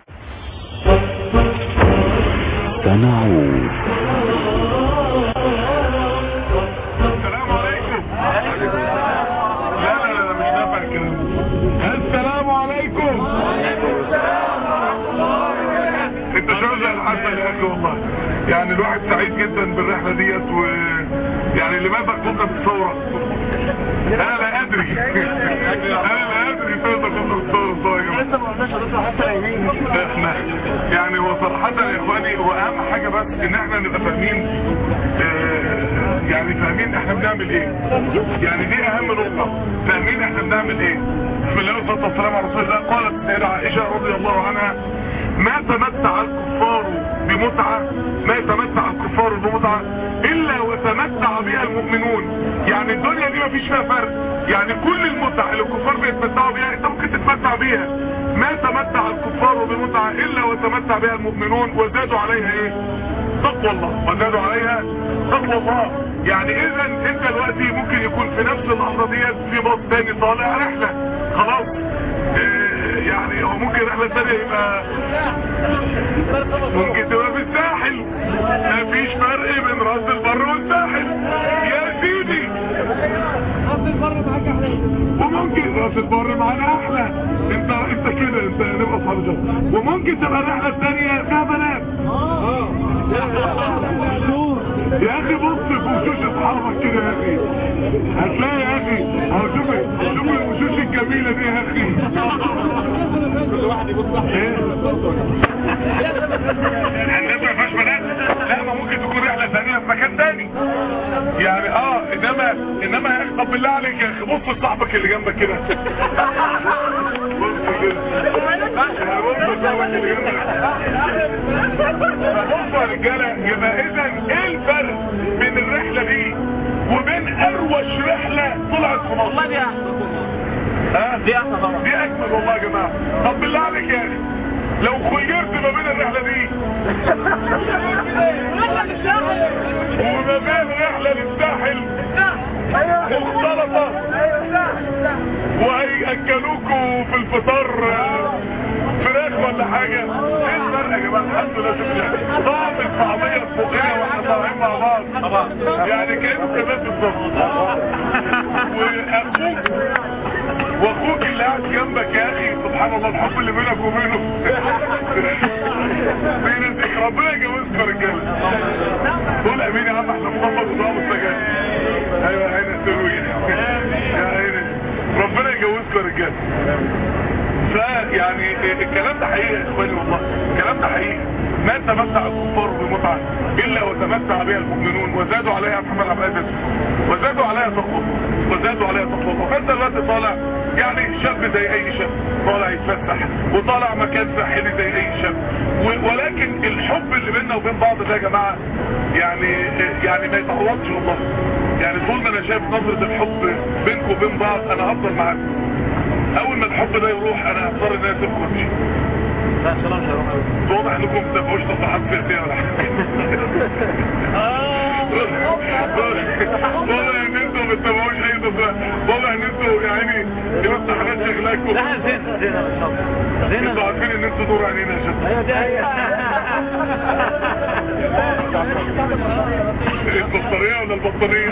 سنعود. السلام عليكم. لا مش نافع الكلام. السلام عليكم. انت شغل الحسن يا اخي والله، يعني الواحد سعيد جدا بالرحله ديت، ويعني لماذا كنت بالثوره؟ انا لا ادري فين كنت بالثوره يا جماعه. احنا يعني هو صراحه يا اخواني، هو اهم حاجه بس ان احنا نبقى فاهمين، يعني فاهمين احنا بنعمل ايه، يعني دي اهم نقطه، فاهمين احنا بنعمل ايه. بسم الله والصلاه والسلام على رسول الله. قالت السيده عائشه رضي الله عنها: ما تمتع الكفار بمتعه، ما يتمتع الكفار بمتعه الا وتمتع بها المؤمنون. يعني الدنيا دي مفيش فيها فرق، يعني كل المتع اللي الكفار بيتمتعوا بيها انت ممكن تتمتع بيها. ما تمتع الكفار بمتعه الا وتمتع بها المؤمنون، وزادوا عليها ايه؟ تقوى الله. وزادوا عليها تقوى الله. يعني اذا انت دلوقتي ممكن يكون في نفس اللحظه ديت في باص تاني طالع رحله، خلاص يعني هو ممكن رحله ثانيه يبقى ممكن تبقى في الساحل، مفيش فرق بين راس البر والساحل يا سيدي. راس البر معاك احلى، وممكن راس البر معانا احلى، انت كده انت نبقى اصحاب جو. وممكن تبقى الرحله الثانيه فيها بنات. يا اخي بص في وشوش اصحابك كده يا اخي، هتلاقي يا اخي اهو. شوف الوشوش الجميله دي يا اخي. كل واحد يبص صح. الناس ما فيهاش بنات؟ لا، ما ممكن تكون رحله ثانيه في مكان ثاني يعني. انما يا اخي طب بالله عليك يا اخي بص لصاحبك اللي جنبك كده. بص كده، بص لصاحبك اللي جنبك. بصوا يا رجاله، يبقى اذا ايه الفرق بين الرحله دي وبين اروش رحله طلعت في مصر؟ والله دي احسن. دي احسن طبعا، دي اجمل والله يا جماعه. طب بالله عليك يا اخي لو خيرت ما بين الرحله دي وما بين رحله للساحل مختلطه وهيأكلوكوا في الفطار فراخ ولا حاجه، ايه الفرق يا جماعه؟ الحمد لله شكرا. طعم الطعميه الفوقيه واحنا طالعين مع بعض يعني كانه كمان بالظبط. واخوك اللي قاعد جنبك يا اخي سبحان الله الحب اللي بينك وبينه بين ربنا يجوزكم يا رجاله. قول امين يا عم، احنا مصمم بضعف السجاير. ايوه هنا سلوي يا عيني، ربنا يجوزكم يا رجاله. فيعني الكلام ده حقيقي يا اخواني والله، الكلام ده حقيقي. ما تمتع الكفار بمتعه الا وتمتع بها المؤمنون، وزادوا عليها محمد عبد العزيز، وزادوا عليها تقوى، وزادوا عليها تقوى. فانت دلوقتي طالع يعني شاب زي اي شاب طالع يتفسح وطالع مكان ساحلي زي اي شاب، ولكن الحب اللي بيننا وبين بعض ده يا جماعه يعني ما يتعوضش والله. يعني طول ما انا شايف نظره الحب بينكم وبين بعض انا هفضل معاكم. اول ما الحب ده يروح انا هضطر ان انا اسيبكم وامشي. لا سلام يا رب. واضح انكم ما بتتابعوش تصريحات فرديه ولا حاجه. واضح ان انتوا ما بتتابعوش اي تصريحات، واضح ان انتوا يعني الامتحانات شغلاكم. لا زين انتوا عارفين ان انتوا دور عينينا يا شباب. ايوه دي البطاريه ولا البطاريه؟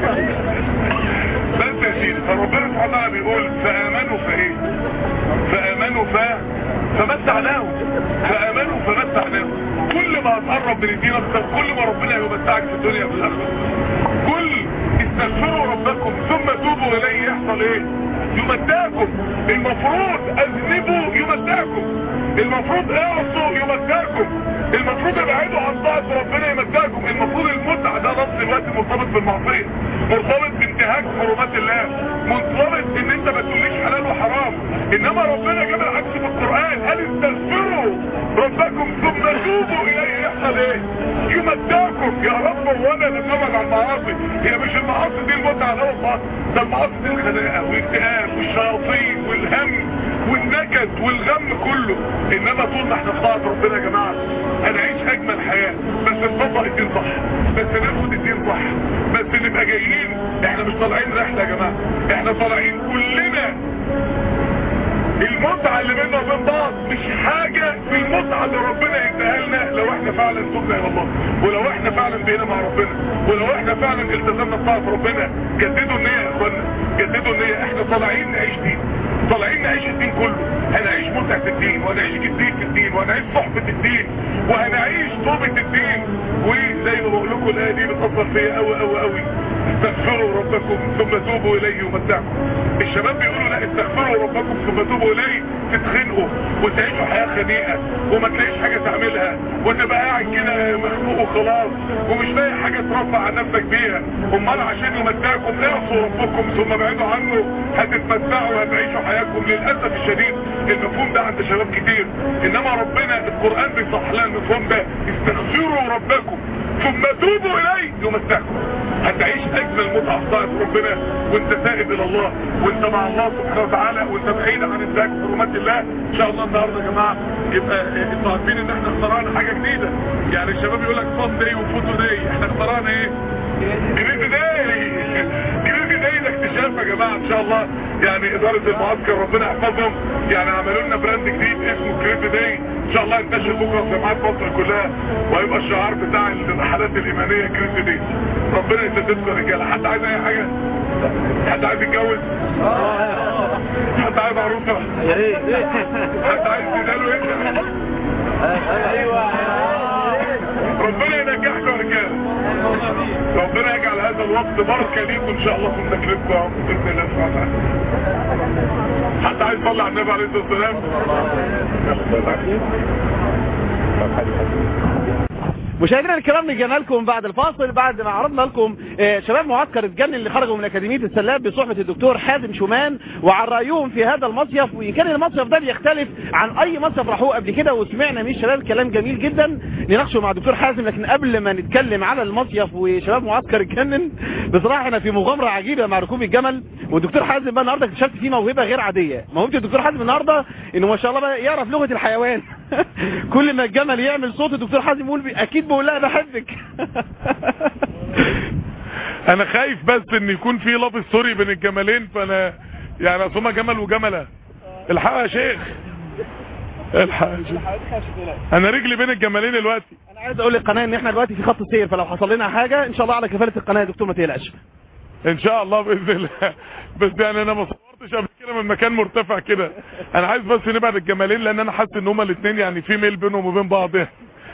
بس يا سيدي، فربنا سبحانه وتعالى بيقول فآمنوا فايه؟ فآمنوا فمتعناهم، فآمنوا فمتعناهم. كل ما هتقرب من الدين اكتر كل ما ربنا يمتعك في الدنيا وفي الاخره. كل استغفروا ربكم ثم توبوا اليه يحصل ايه؟ يمتعكم. المفروض اذنبوا يمتعكم، المفروض اعصوا يمتعكم، المفروض ابعدوا عن طاعة ربنا يمتعكم. المفروض المتعة ده نص الوقت مرتبط بالمعصية، مرتبط بانتهاك حرمات الله، مرتبط ان انت ما تقوليش حلال وحرام. انما ربنا جاب العكس في القرآن، قال استغفروا ربكم ثم توبوا اليه يحصل ايه؟ يمتعكم. يا رب وانا لما ابعد عن المعاصي، هي مش المعاصي دي المتعة ده والله، ده المعاصي دي الخناقة والاكتئاب والشياطين والهم والنكد والغم كله. انما طول ما احنا في طاعه ربنا يا جماعه هنعيش اجمل حياه، بس نطبق الدين صح، بس ناخد الدين صح، بس نبقى جايين. احنا مش طالعين رحله يا جماعه، احنا طالعين كلنا. المتعه اللي بيننا وبين بعض مش حاجه في المتعه اللي ربنا يديها لنا لو احنا فعلا تبنا الى الله، ولو احنا فعلا بقينا مع ربنا، ولو احنا فعلا التزمنا بطاعه ربنا. جددوا النيه يا اخوانا، جددوا النيه. احنا طالعين نعيش دين، طالعين نعيش الدين كله. هنعيش متعه الدين، وهنعيش جديه الدين، وهنعيش صحبه الدين، وهنعيش طوبه الدين. وزي ما بقول لكم الايه دي بتاثر فيا قوي قوي قوي. استغفروا ربكم ثم توبوا اليه يمتعكم. الشباب بيقولوا لا، استغفروا ربكم ثم توبوا اليه تتخنقوا وتعيشوا حياه خنيقه وما تلاقيش حاجه تعملها، وتبقى قاعد كده مخنوق وخلاص ومش لاقي حاجه ترفع عن نفسك بيها. امال عشان يمتعكم اعصوا ربكم ثم ابعدوا عنه هتتمتعوا وهتعيشوا حياتكم. للاسف الشديد المفهوم ده عند شباب كتير، انما ربنا القران بيصحح لنا المفهوم ده. استغفروا ربكم ثم توبوا اليه يمتعكم. هتعيش اجمل متعه في طاعه ربنا وانت تائب الى الله، وانت مع الله سبحانه وتعالى، وانت بعيد عن انتهاك حرمات الله. ان شاء الله النهارده يا جماعه يبقى انتوا عارفين ان احنا اخترعنا حاجه جديده. يعني الشباب يقول لك فان داي وفوتو داي، احنا اخترعنا ايه؟ جريد داي. جريد داي ده اكتشاف يا جماعه ان شاء الله. يعني اداره المعسكر ربنا يحفظهم يعني عملوا لنا براند جديد اسمه جريد داي. ان شاء الله ينتشر بكره في جامعات مصر كلها، وهيبقى الشعار بتاع الرحلات الايمانيه جريد داي. ربنا يسددكم يا رجاله. حد عايز اي حاجه؟ حد عايز يتجوز؟ حد عايز عروسه؟ يا ريت. حد عايز تداله انت؟ ايوه. ربنا ينجحكم يا رجاله. ربنا يجعل هذا الوقت بركه ليكم ان شاء الله في تكليفكم باذن الله سبحانه وتعالى. حد عايز يصلي على النبي عليه الصلاه والسلام؟ مشاهدينا الكرام، رجعنا لكم بعد الفاصل بعد ما عرضنا لكم شباب معسكر اتجنن اللي خرجوا من اكاديميه السلاب بصحبه الدكتور حازم شومان وعن رايهم في هذا المصيف. وان كان المصيف ده بيختلف عن اي مصيف راحوه قبل كده، وسمعنا من الشباب كلام جميل جدا نناقشه مع الدكتور حازم. لكن قبل ما نتكلم على المصيف وشباب معسكر اتجنن، بصراحه احنا في مغامره عجيبه مع ركوب الجمل. والدكتور حازم بقى النهارده اكتشفت فيه موهبه غير عاديه. موهبه الدكتور حازم النهارده انه ما شاء الله بقى يعرف لغه الحيوان. كل ما الجمل يعمل صوت الدكتور حازم يقول اكيد بقول لها بحبك. انا خايف بس ان يكون في لف ستوري بين الجملين، فانا يعني اصل جمل وجمله. الحق يا شيخ، الحق يا شيخ، انا رجلي بين الجملين دلوقتي. انا عايز اقول للقناه ان احنا دلوقتي في خط السير، فلو حصل لنا حاجه ان شاء الله على كفاله القناه يا دكتور ما تقلقش. ان شاء الله باذن الله. بس يعني انا ما صورتش قبل كده من مكان مرتفع كده. انا عايز بس نبعد الجمالين لان انا حاسس ان هما الاثنين يعني في ميل بينهم وبين بعض. ايه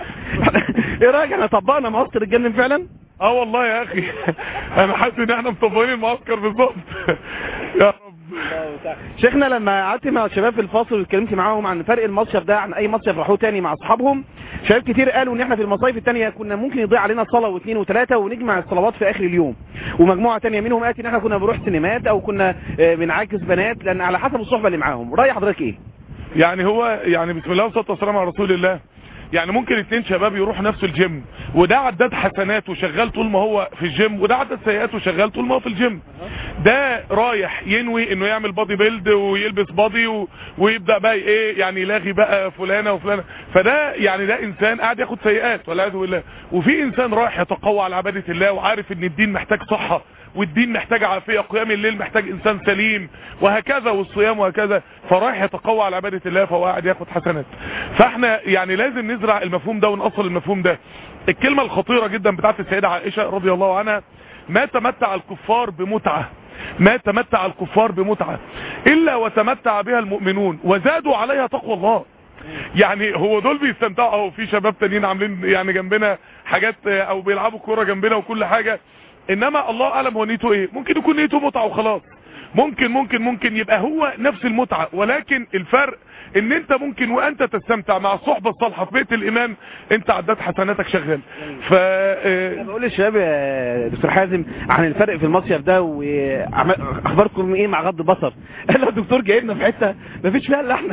رايك احنا طبقنا معسكر اتجنن فعلا؟ والله يا اخي انا حاسس ان احنا مطبقين المعسكر بالظبط. يا رب. شيخنا لما قعدت مع الشباب في الفاصل واتكلمت معاهم عن فرق المصيف ده عن اي مصيف راحوه تاني مع اصحابهم، شباب كتير قالوا ان احنا في المصايف التانية كنا ممكن يضيع علينا صلاه واثنين وثلاثه ونجمع الصلوات في اخر اليوم. ومجموعه تانية منهم قالت ان احنا كنا بنروح سينمات او كنا بنعاكس بنات، لان على حسب الصحبه اللي معاهم. راي حضرتك ايه؟ يعني هو يعني بسم الله والصلاه والسلام على رسول الله. يعني ممكن اتنين شباب يروحوا نفس الجيم، وده عداد حسنات وشغال طول ما هو في الجيم، وده عداد سيئات وشغال طول ما هو في الجيم. ده رايح ينوي انه يعمل بادي بيلد ويلبس بادي ويبدا بقى ايه يعني يلاغي بقى فلانه وفلانه. فده يعني ده انسان قاعد ياخد سيئات والعياذ بالله. وفي انسان رايح يتقوى على عباده الله وعارف ان الدين محتاج صحه والدين محتاج عافيه، قيام الليل محتاج انسان سليم وهكذا، والصيام وهكذا. فرايح يتقوى على عباده الله فهو قاعد ياخد حسنات. فاحنا يعني لازم نزرع المفهوم ده ونأصل المفهوم ده. الكلمه الخطيره جدا بتاعت السيده عائشه رضي الله عنها: ما تمتع الكفار بمتعه، ما تمتع الكفار بمتعه الا وتمتع بها المؤمنون وزادوا عليها تقوى الله. يعني هو دول بيستمتعوا، او في شباب تانيين عاملين يعني جنبنا حاجات او بيلعبوا كوره جنبنا وكل حاجه، انما الله اعلم هو نيته ايه. ممكن يكون نيته متعه وخلاص، ممكن يبقى هو نفس المتعه، ولكن الفرق ان انت ممكن وانت تستمتع مع الصحبه الصالحه في بيت الايمان انت عداد حسناتك شغال. انا بقول للشباب يا دكتور حازم عن الفرق في المصيف ده واخباركم ايه مع غض البصر. قال له الدكتور جايبنا في حته مفيش فيها الا احنا.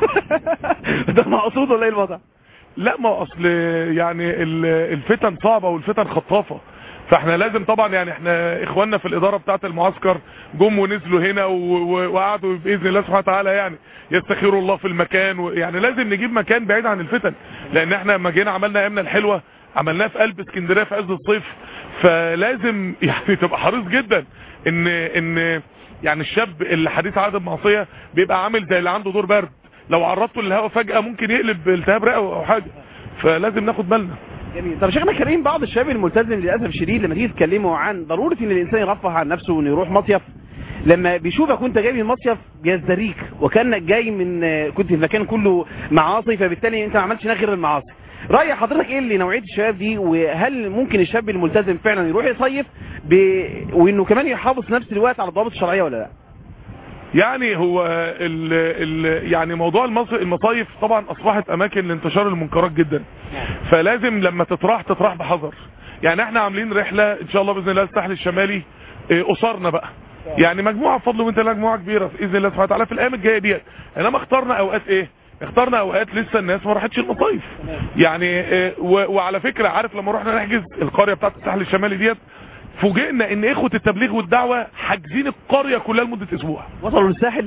ده مقصود ولا ايه الوضع؟ لا، ما اصل يعني الفتن صعبه والفتن خطافه. فاحنا لازم طبعا يعني احنا اخواننا في الاداره بتاعه المعسكر جم ونزلوا هنا وقعدوا باذن الله سبحانه وتعالى يعني يستخيروا الله في المكان، يعني لازم نجيب مكان بعيد عن الفتن، لان احنا لما جينا عملنا ايامنا الحلوه عملناها في قلب اسكندريه في عز الصيف، فلازم يعني تبقى حريص جدا ان يعني الشاب اللي حديث عهد بمعصيه بيبقى عامل زي اللي عنده دور برد، لو عرضته للهواء فجاه ممكن يقلب التهاب رئوي او حاجه، فلازم ناخد بالنا. جميل. طب شيخنا كريم، بعض الشباب الملتزم للاسف الشديد لما تيجي تكلمه عن ضروره ان الانسان يرفه عن نفسه وانه يروح مصيف، لما بيشوفك وانت جاي من المصيف بيزدريك وكانك جاي من كنت في مكان كله معاصي، فبالتالي انت ما عملتش غير المعاصي. راي حضرتك ايه لنوعيه الشباب دي، وهل ممكن الشاب الملتزم فعلا يروح يصيف وانه كمان يحافظ في نفس الوقت على الضوابط الشرعيه ولا لا؟ يعني هو يعني موضوع المصايف طبعا اصبحت اماكن لانتشار المنكرات جدا، فلازم لما تطرح بحذر. يعني احنا عاملين رحله ان شاء الله باذن الله الساحل الشمالي اسرنا بقى، يعني مجموعه بفضل وانت مجموعه كبيره باذن الله سبحانه وتعالى في الايام الجايه ديت، انما اخترنا اوقات ايه؟ اخترنا اوقات لسه الناس ما راحتش المصايف يعني. وعلى فكره عارف لما رحنا نحجز القريه بتاعت الساحل الشمالي ديت، فوجئنا ان اخوه التبليغ والدعوه حاجزين القريه كلها لمده اسبوع. وصلوا للساحل.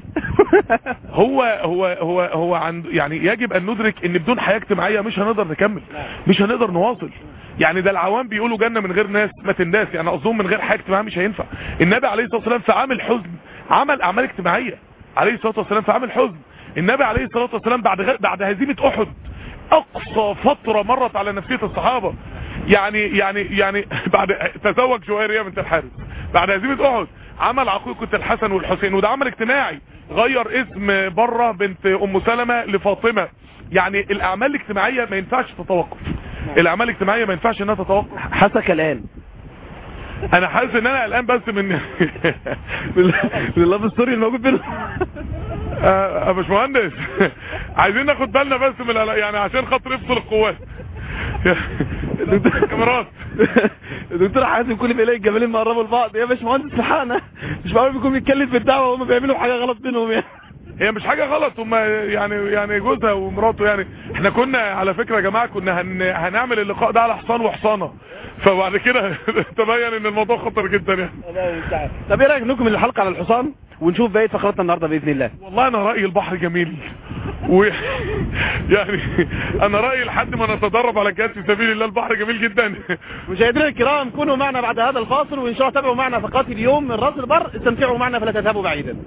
هو عند يعني يجب ان ندرك ان بدون حياه اجتماعيه مش هنقدر نكمل، مش هنقدر نواصل. يعني ده العوام بيقولوا جنه من غير ناس ما الناس، يعني قصدهم من غير حياه اجتماعيه مش هينفع. النبي عليه الصلاه والسلام في عام الحزن عمل اعمال اجتماعيه عليه الصلاه والسلام في عام الحزن. النبي عليه الصلاه والسلام بعد هزيمه احد اقصى فتره مرت على نفسيه الصحابه، يعني بعد تزوج جويريه بنت الحارث، بعد هزيمه احد عمل عقيقه الحسن والحسين، وده عمل اجتماعي، غير اسم بره بنت ام سلمة لفاطمه. يعني الاعمال الاجتماعيه ما ينفعش تتوقف، الاعمال الاجتماعيه ما ينفعش انها تتوقف. حاسك الان؟ انا حاسس ان انا قلقان بس من اللاف ستوري الموجود بينهم. يا باشمهندس عايزين ناخد بالنا بس من يعني عشان خاطر يفصل القوات. الكاميرات. الدكتور حازم كل ما يلاقي الجبلين مقربوا لبعض، يا باشمهندس الحقنا، مش معقول بيكون بيتكلم في الدعوه وهم بيعملوا حاجه غلط بينهم يعني. هي مش حاجه غلط، هم يعني جوزها ومراته، يعني احنا كنا على فكره يا جماعه كنا هنعمل اللقاء ده على حصان وحصانه، فبعد كده تبين ان الموضوع خطر جدا يعني. طب ايه رايك نكمل الحلقه على الحصان ونشوف بقيه فقراتنا النهارده باذن الله؟ والله انا رايي البحر جميل يعني انا رايي لحد ما نتدرب على الجهاد في سبيل الله البحر جميل جدا. مشاهدينا الكرام كونوا معنا بعد هذا الفاصل، وان شاء الله تابعوا معنا فقرات اليوم من راس البر، استمتعوا معنا فلا تذهبوا بعيدا.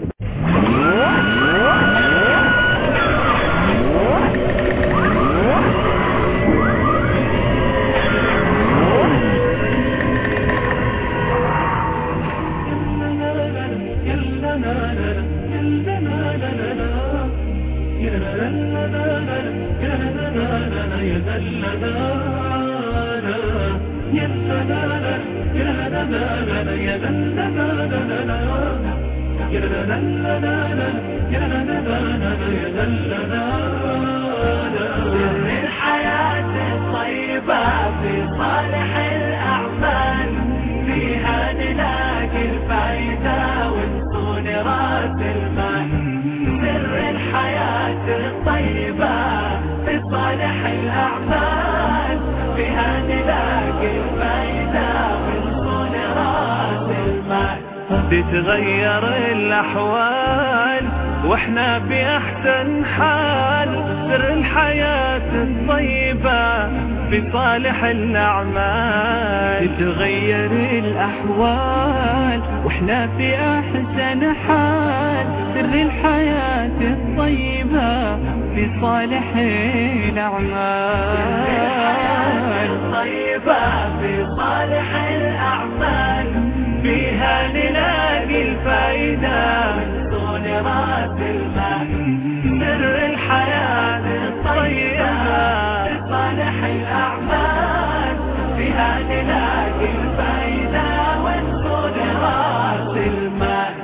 الحياة الطيبة في صالح الأعمال، فيها نلاقي الفائدة ونصون راس المال. سر الحياة الطيبة في صالح الأعمال، فيها نلاقي الفائدة ونصون راس المال. تتغير الأحوال واحنا بأحسن حال، سر الحياة الطيبة في صالح الأعمال. تتغير الأحوال واحنا في أحسن حال، سر الحياة الطيبة في صالح الأعمال. الطيبة في صالح الأعمال، فيها نلاقي الفائدة من دون راس المال. سر الحياة الطيبة في صالح الأعمال، فيها نلاقي الفائدة من دون راس المال.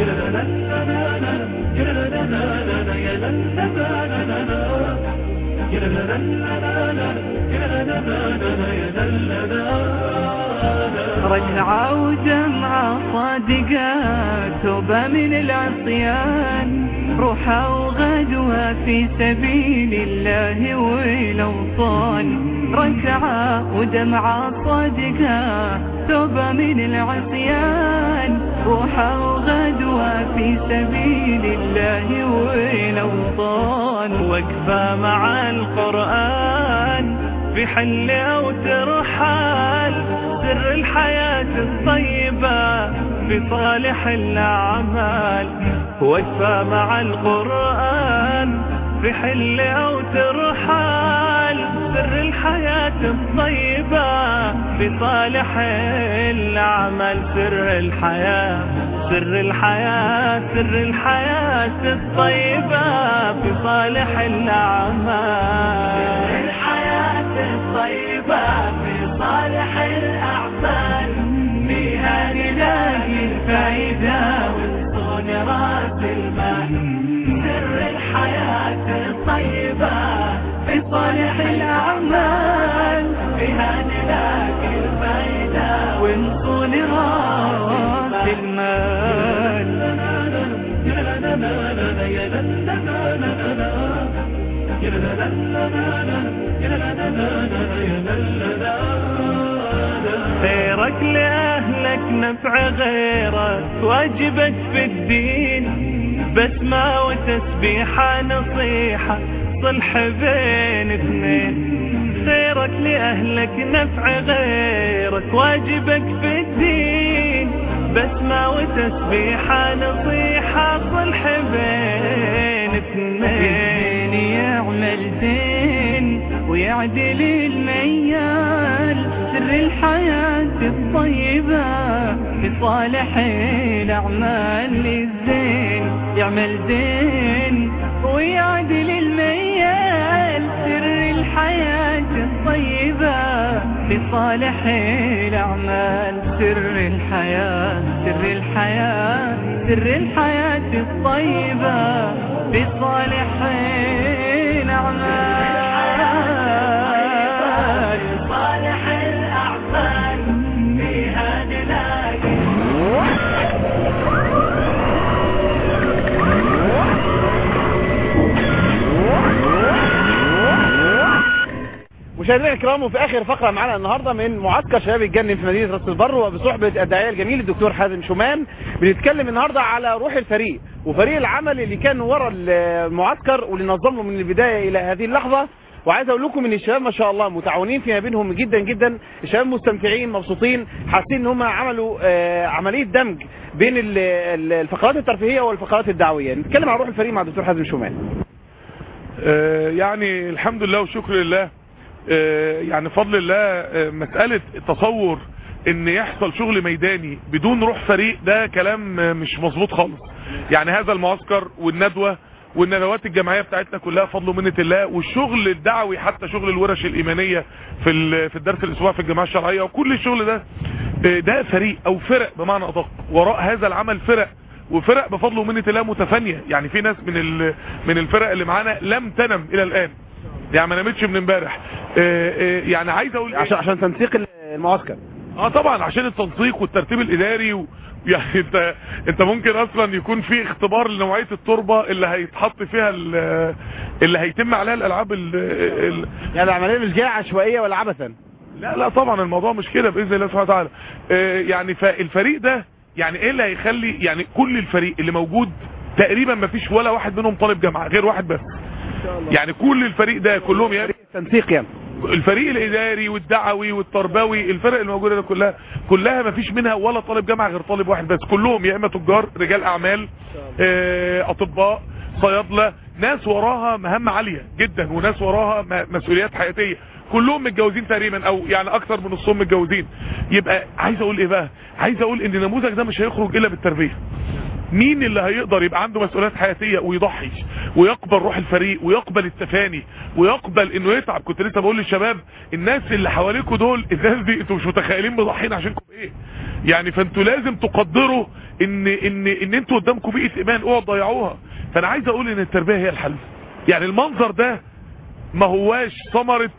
ركعة ودمعة صادقة، توبة من العصيان، روحة وغدوة في سبيل الله والأوطان. ركعة ودمعة صادقة توبة من العصيان روحة وغدوة في سبيل الله والأوطان وقفة مع القرآن في حل أو ترحال سر الحياة الطيبة في صالح الأعمال وقفة مع القرآن في حل أو ترحال سر الحياة الطيبة في صالح الأعمال سر الحياة سر الحياة سر الحياة الطيبة في صالح الأعمال سر الحياة الطيبة في صالح الأعمال بها نلاقي الفائدة ونصون راس المال سر الحياة الطيبة في صالح الأعمال بها نلاقي الفائدة ونصون راس المال خيرك لأهلك نفع غيرك واجبك في الدين بسمة وتسبيحة نصيحة صلح بين اثنين خيرك لأهلك نفع غيرك واجبك في الدين بسمة وتسبيحة نصيحة صلح بين اثنين يعمل زين ويعدل الميال سر الحياة الطيبة في صالح الأعمال الزين يعمل زين ويعدل الميال سر الحياة الطيبة في صالح الأعمال سر الحياة سر الحياة سر الحياة الطيبة في صالح الأعمال صالح الأعمال بها نلاقي مشاهدينا الكرام وفي اخر فقره معانا النهارده من معسكر شباب الجن في مدينه راس البر وبصحبه الداعيه الجميل الدكتور حازم شومان بنتكلم النهارده على روح الفريق وفريق العمل اللي كان ورا المعسكر واللي نظمه من البدايه الى هذه اللحظه. وعايز اقول لكم ان الشباب ما شاء الله متعاونين فيما بينهم جدا جدا الشباب مستمتعين مبسوطين حاسين ان هم عملوا عمليه دمج بين الفقرات الترفيهيه والفقرات الدعويه. نتكلم عن روح الفريق مع الدكتور حازم شومان. يعني الحمد لله وشكر لله يعني فضل الله مسألة تصور ان يحصل شغل ميداني بدون روح فريق ده كلام مش مظبوط خالص. يعني هذا المعسكر والندوة والندوات الجماعية بتاعتنا كلها فضل ومنة الله والشغل الدعوي حتى شغل الورش الإيمانية في الدرس الأسبوع في الجماعة الشرعية وكل الشغل ده فريق او فرق بمعنى ادق وراء هذا العمل فرق وفرق بفضل ومنة الله متفانية. يعني في ناس من الفرق اللي معانا لم تنم الى الان يعني ما نامتش من امبارح. يعني عايز اقول عشان تنسيق المعسكر طبعا عشان التنسيق والترتيب الاداري يعني انت ممكن اصلا يكون في اختبار لنوعية التربة اللي هيتحط فيها اللي هيتم عليها الالعاب يعني العملية مش جاية عشوائية ولا عبثا. لا طبعا الموضوع مش كده باذن الله سبحانه وتعالى. يعني فالفريق ده يعني ايه اللي هيخلي يعني كل الفريق اللي موجود تقريبا ما فيش ولا واحد منهم طالب جامعة غير واحد بس. يعني كل الفريق ده كلهم يعني تنسيق يعني الفريق الاداري والدعوي والتربوي الفرق الموجوده ده كلها ما فيش منها ولا طالب جامعه غير طالب واحد بس. كلهم يا اما تجار رجال اعمال اطباء صيادله ناس وراها مهام عاليه جدا وناس وراها مسؤوليات حياتيه. كلهم متجوزين تقريبا او يعني اكثر من نصهم متجوزين. يبقى عايز اقول ايه بقى عايز اقول ان النموذج ده مش هيخرج الا بالتربيه. مين اللي هيقدر يبقى عنده مسؤوليات حياتية ويضحي ويقبل روح الفريق ويقبل التفاني ويقبل انه يتعب. كنت لسه بقول للشباب الناس اللي حواليكم دول الناس دي انتوا مش متخيلين مضحين عشانكم ايه. يعني فانتوا لازم تقدروا ان انتوا قدامكم بيئة ايمان اوعوا تضيعوها. فانا عايز اقول ان التربية هي الحل. يعني المنظر ده ما هواش ثمرة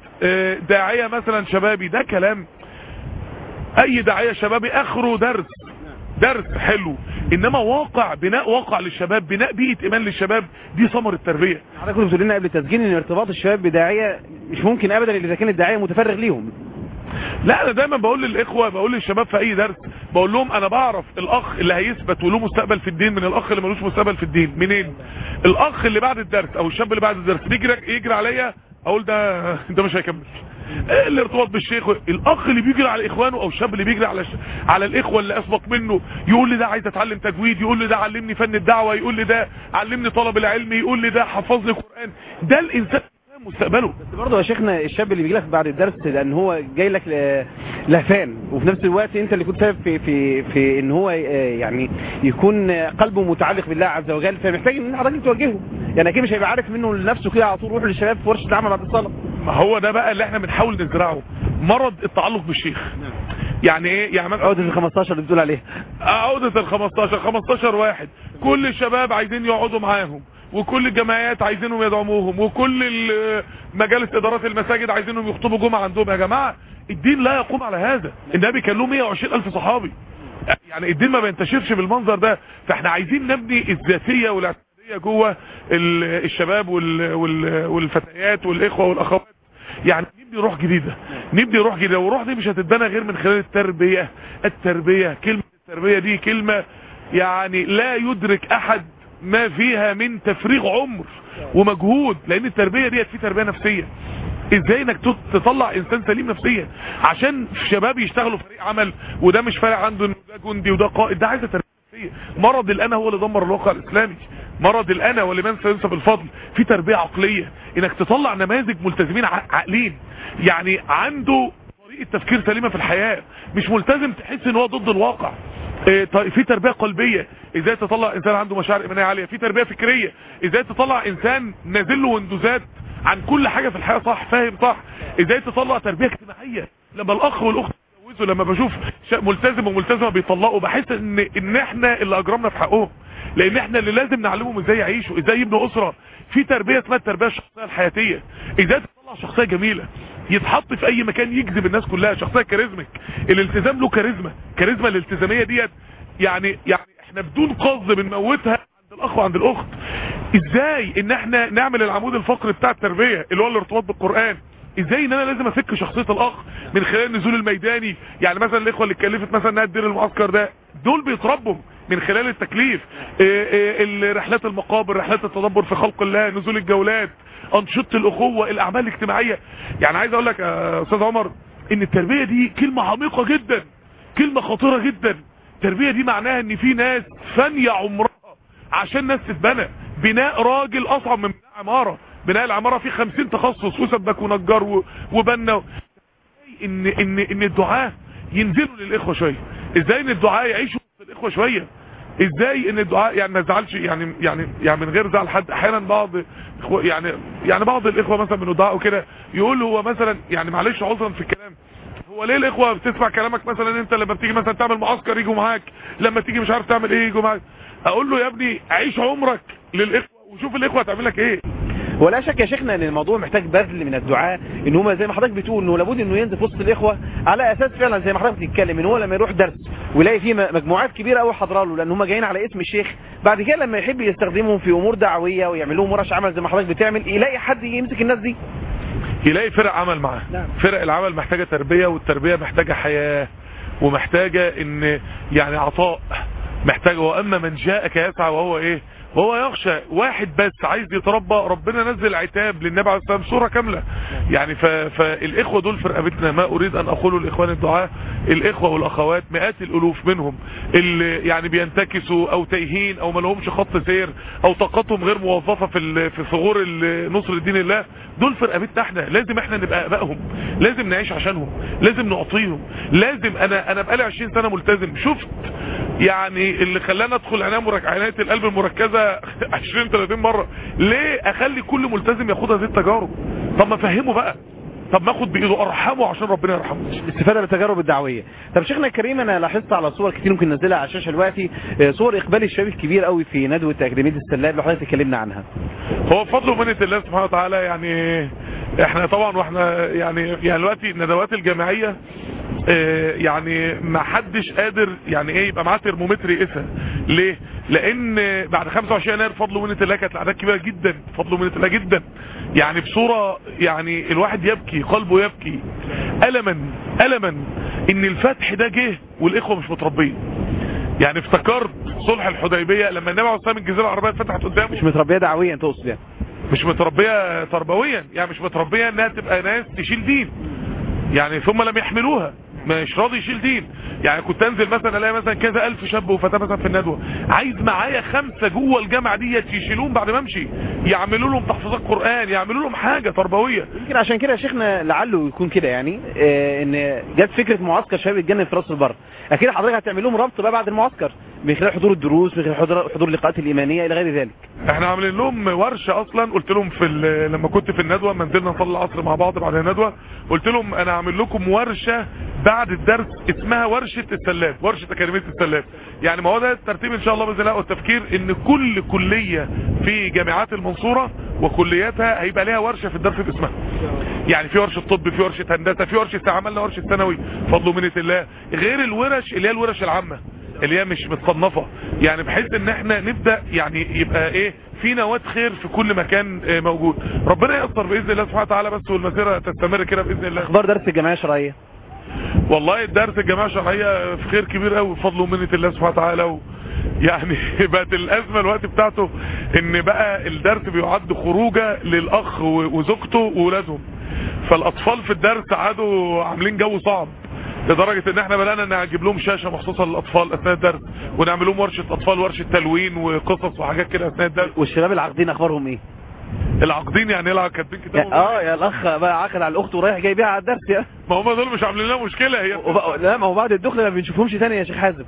داعية مثلا شبابي. ده كلام اي داعية شبابي اخره درس درس حلو، انما واقع، بناء واقع للشباب، بناء بيئة ايمان للشباب، دي ثمر التربية. حضرتك كنت بتقول لنا قبل التسجيل ان ارتباط الشباب بداعية مش ممكن ابدا اذا كان الداعية متفرغ ليهم. لا انا دايما بقول للاخوه، بقول للشباب في اي درس، بقول لهم انا بعرف الاخ اللي هيثبت وله مستقبل في الدين من الاخ اللي ملوش مستقبل في الدين. منين؟ الاخ اللي بعد الدرس او الشاب اللي بعد الدرس يجري عليا اقول ده مش هيكمل. الارتباط بالشيخ. الاخ اللي بيجري على اخوانه او الشاب اللي بيجري على الاخوه اللي اسبق منه، يقول لي ده عايز اتعلم تجويد، يقول لي ده علمني فن الدعوه، يقول لي ده علمني طلب العلم، يقول لي ده حفظني قران. ده الانسان مستقبله. بس برضه يا شيخنا الشاب اللي بيجي لك بعد الدرس لان هو جاي لك لهفان، وفي نفس الوقت انت اللي كنت سبب في ان هو يعني يكون قلبه متعلق بالله عز وجل، فمحتاج ان حضرتك توجهه. يعني اكيد مش هيبقى عارف منه لنفسه كده على طول روح للشباب في ورشه العمل بعد الصلاه. ما هو ده بقى اللي احنا بنحاول نزرعه، مرض التعلق بالشيخ. يعني ايه؟ يعني عقده ال 15 اللي بتقول عليها، عقده ال 15 واحد، كل الشباب عايزين يقعدوا معاهم، وكل الجمعيات عايزينهم يدعموهم، وكل مجالس ادارات المساجد عايزينهم يخطبوا جمعه عندهم. يا جماعه الدين لا يقوم على هذا. النبي كان له 120,000 صحابي. يعني الدين ما بينتشرش بالمنظر ده. فاحنا عايزين نبني الذاتيه والاعتماديه جوه الشباب والفتيات والاخوه والاخوات. يعني نبني روح جديده، نبني روح جديده، والروح دي مش هتتبنى غير من خلال التربيه. كلمه التربيه دي كلمه يعني لا يدرك احد ما فيها من تفريغ عمر ومجهود، لان التربيه ديت في تربيه نفسيه. ازاي انك تطلع انسان سليم نفسيا عشان شباب يشتغلوا فريق عمل، وده مش فارق عنده انه ده جندي وده قائد، ده عايز تربيه نفسيه. مرض الانا هو اللي دمر الواقع الاسلامي، مرض الانا ولمن سينسب الفضل. في تربيه عقليه، انك تطلع نماذج ملتزمين عاقلين، يعني عنده طريقه تفكير سليمه في الحياه، مش ملتزم تحس ان هو ضد الواقع. في تربيه قلبيه، ازاي تطلع انسان عنده مشاعر ايمانيه عاليه. في تربيه فكريه، ازاي تطلع انسان نازل له وندوزات عن كل حاجه في الحياه صح، فاهم صح. ازاي تطلع تربيه اجتماعيه. لما الاخ والاخت يتجوزوا، لما بشوف ملتزم وملتزمه بيطلقوا، بحس ان احنا اللي اجرمنا في حقهم، لان احنا اللي لازم نعلمهم ازاي يعيشوا، ازاي يبنوا اسره. في تربيه اسمها التربيه الشخصيه الحياتيه، ازاي تطلع شخصيه جميله يتحط في اي مكان يجذب الناس كلها، شخصيه كاريزمك. الالتزام له كاريزما الالتزاميه ديت يعني احنا بدون قصد بنموتها عند الاخ وعند الاخت. ازاي ان احنا نعمل العمود الفقري بتاع التربيه اللي هو الارتباط بالقران. ازاي ان انا لازم افك شخصيه الاخ من خلال النزول الميداني. يعني مثلا الاخوه اللي اتكلفت مثلا انها تدير المعسكر ده، دول بيتربوا من خلال التكليف. رحلات المقابر، رحلات التدبر في خلق الله، نزول الجولات، انشطه الاخوه، الاعمال الاجتماعيه. يعني عايز اقول لك يا استاذ عمر ان التربيه دي كلمه عميقه جدا، كلمه خطيره جدا. التربيه دي معناها ان في ناس فانيه عمرها عشان ناس تتبنى. بناء راجل اصعب من بناء عماره. بناء العماره فيه 50 تخصص، وسباك ونجار وبنا. ان الدعاء ينزلوا للاخوه شويه، ازاي ان الدعاء يعيشوا وسط الاخوه شويه، ازاي ان الدعاء يعني ما يزعلش، يعني من غير زعل حد. احيانا بعض بعض الاخوه مثلا من الدعاء وكده يقول هو مثلا، يعني معلش عذرا في الكلام، هو ليه الاخوه بتسمع كلامك مثلا انت لما بتيجي مثلا تعمل معسكر يجوا معاك، لما تيجي مش عارف تعمل ايه يجوا معاك. اقول له يا ابني عيش عمرك للاخوه وشوف الاخوه هتعمل لك ايه. ولا شك يا شيخنا ان الموضوع محتاج بذل من الدعاء، ان هم زي ما حضرتك بتقول انه لابد انه ينزل في وسط الاخوه على اساس فعلا زي ما حضرتك بتتكلم، ان هو لما يروح درس ويلاقي فيه مجموعات كبيره قوي حاضره له لان هم جايين على اسم الشيخ، بعد كده لما يحب يستخدمهم في امور دعويه ويعمل لهم ورش عمل زي ما حضرتك بتعمل، يلاقي حد يمسك الناس دي، يلاقي فرق عمل معاه. فرق العمل محتاجه تربيه، والتربيه محتاجه حياه، ومحتاجه ان يعني عطاء، محتاجه. واما من جاءك يسعى وهو ايه؟ وهو يخشى. واحد بس عايز يتربى، ربنا نزل عتاب للنبي عليه الصلاه والسلام سوره كامله. يعني فالاخوه دول في رقبتنا. ما اريد ان اقوله لاخوان الدعاء، الاخوه والاخوات مئات الالوف منهم اللي يعني بينتكسوا او تايهين او ما لهمش خط سير او طاقتهم غير موظفه في ثغور نصر دين الله، دول في رقبتنا احنا. لازم احنا نبقى ابائهم، لازم نعيش عشانهم، لازم نعطيهم، لازم. انا بقالي 20 سنه ملتزم، شفت يعني اللي خلاني ادخل عنايه القلب المركزه 20-30 مره. ليه اخلي كل ملتزم ياخد هذه التجارب؟ طب ما افهمه بقى، طب ما اخد بايده ارحمه عشان ربنا يرحمه. الاستفاده بالتجارب الدعويه. طب شيخنا الكريم، انا لاحظت على صور كتير ممكن ننزلها على الشاشه دلوقتي، صور اقبال الشباب الكبير قوي في ندوه اكاديميه السلاب اللي حضرتك اتكلمنا عنها. هو بفضل ومنه الله سبحانه وتعالى. يعني احنا طبعا واحنا يعني دلوقتي الندوات الجامعيه يعني ما حدش قادر يعني ايه يبقى معاه ترمومتر يقيسها. ليه؟ لان بعد 25 يناير بفضل ومنة الله كانت الاعداد كبيره جدا بفضل ومنة الله جدا، يعني بصوره يعني الواحد يبكي قلبه يبكي ألما ان الفتح ده جه والاخوه مش متربين. يعني افتكرت صلح الحديبيه لما النبي عليه الصلاه والسلام الجزيره العربيه اتفتحت قدامه، مش متربيه دعويا تقصد يعني؟ مش متربيه تربويا، يعني مش متربيه انها تبقى ناس تشيل دين، يعني ثم لم يحملوها، مش راضي يشيل دين. يعني كنت انزل مثلا الاقي مثلا كذا الف شاب وفتاه مثلا في الندوه، عايز معايا 5 جوه الجامعه ديت يشيلون بعد ما امشي، يعملوا لهم تحفيظات قران، يعملوا لهم حاجه تربويه. يمكن عشان كده يا شيخنا لعله يكون كده يعني ان جت فكره معسكر شباب يتجنن في راس البر. اكيد حضرتك هتعمل لهم ربط بقى بعد المعسكر من خلال حضور الدروس، من خلال حضور اللقاءات الايمانيه الى غير ذلك. احنا عاملين لهم ورشه اصلا، قلت لهم لما كنت في الندوه لما نزلنا نصلي العصر مع بعض بعد الندوه، قلت لهم انا هعمل لكم ورشه بعد الدرس اسمها ورشه السلاب، ورشه اكاديميه السلاب. يعني ما هو ده الترتيب ان شاء الله باذن الله، والتفكير ان كل كليه في جامعات المنصوره وكلياتها هيبقى لها ورشه في الدرس باسمها. يعني في ورشه طب، في ورشه هندسه، في ورشه عملنا ورشه ثانوي فضل ومنة الله، غير الورش اللي هي الورش العامه اللي هي مش متصنفه، يعني بحيث ان احنا نبدا يعني يبقى ايه في نواه خير في كل مكان موجود. ربنا ييسر باذن الله سبحانه وتعالى بس، والمسيره تستمر كده باذن الله. اخبار درس الجمعيه الشرعيه؟ والله الدرس الجماعه الشرعيه في خير كبير قوي بفضل ومنة الله سبحانه وتعالى. يعني بقت الازمه الوقت بتاعته ان بقى الدرس بيعد خروجه للاخ وزوجته واولادهم، فالاطفال في الدرس عادوا عاملين جو صعب لدرجه ان احنا بدانا نجيب لهم شاشه مخصوصه للاطفال اثناء الدرس، ونعمل لهم ورشه اطفال، ورشه تلوين وقصص وحاجات كده اثناء الدرس. والشباب العاقدين اخبارهم ايه؟ العاقدين يعني يلعب كاتبين كتاب يا الاخ بقى عاقد على الاخت ورايح جاي بيها على الدرس يا ما هم دول مش عاملين لنا مشكله هي لا ما هو بعد الدخله ما بنشوفهمش تاني يا شيخ حازم.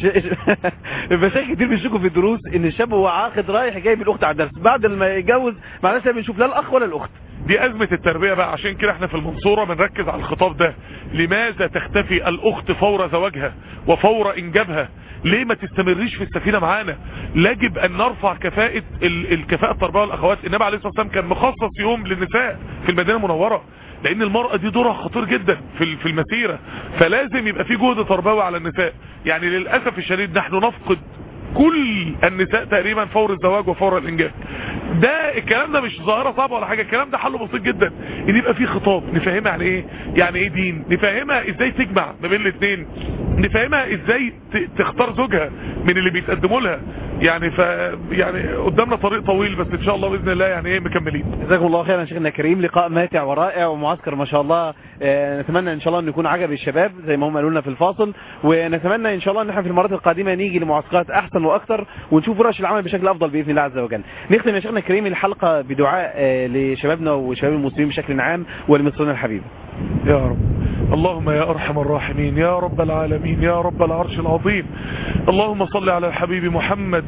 المشاكل كتير بنشوفوا في الدروس ان الشاب هو عاقد رايح جاي بالاخت على الدرس، بعد ما يتجوز معناها لا بنشوف لا الاخ ولا الاخت. دي ازمه التربيه بقى، عشان كده احنا في المنصوره بنركز على الخطاب ده. لماذا تختفي الاخت فور زواجها وفور انجابها؟ ليه ما تستمريش في السفينه معانا؟ يجب ان نرفع كفاءه الكفاءه التربويه للاخوات. النبي عليه الصلاه والسلام كان مخصص يوم للنساء في المدينه المنوره، لان المرأة دي دورها خطير جدا في المسيرة، فلازم يبقى في جهد تربوي على النساء. يعني للأسف الشديد نحن نفقد كل النساء تقريبا فور الزواج وفور الانجاب. ده الكلام ده مش ظاهرة صعبة ولا حاجة، الكلام ده حله بسيط جدا، ان يبقى في خطاب نفهمها يعني ايه دين، نفهمها ازاي تجمع ما بين الاثنين، نفهمها ازاي تختار زوجها من اللي بيتقدموا لها. يعني يعني قدامنا طريق طويل، بس ان شاء الله باذن الله يعني ايه مكملين. جزاكم الله خيرا شيخنا الكريم، لقاء ماتع ورائع ومعسكر ما شاء الله. نتمنى ان شاء الله ان يكون عجب الشباب زي ما هم قالوا لنا في الفاصل، ونتمنى ان شاء الله ان احنا في المرات القادمه نيجي لمعسكرات احسن واكثر ونشوف ورش العمل بشكل افضل باذن الله عز وجل. نختم يا شيخنا الكريم الحلقه بدعاء لشبابنا وشباب المسلمين بشكل عام ولمصرنا الحبيبه. يا رب، اللهم يا ارحم الراحمين يا رب العالمين يا رب العرش العظيم، اللهم صل على الحبيب محمد،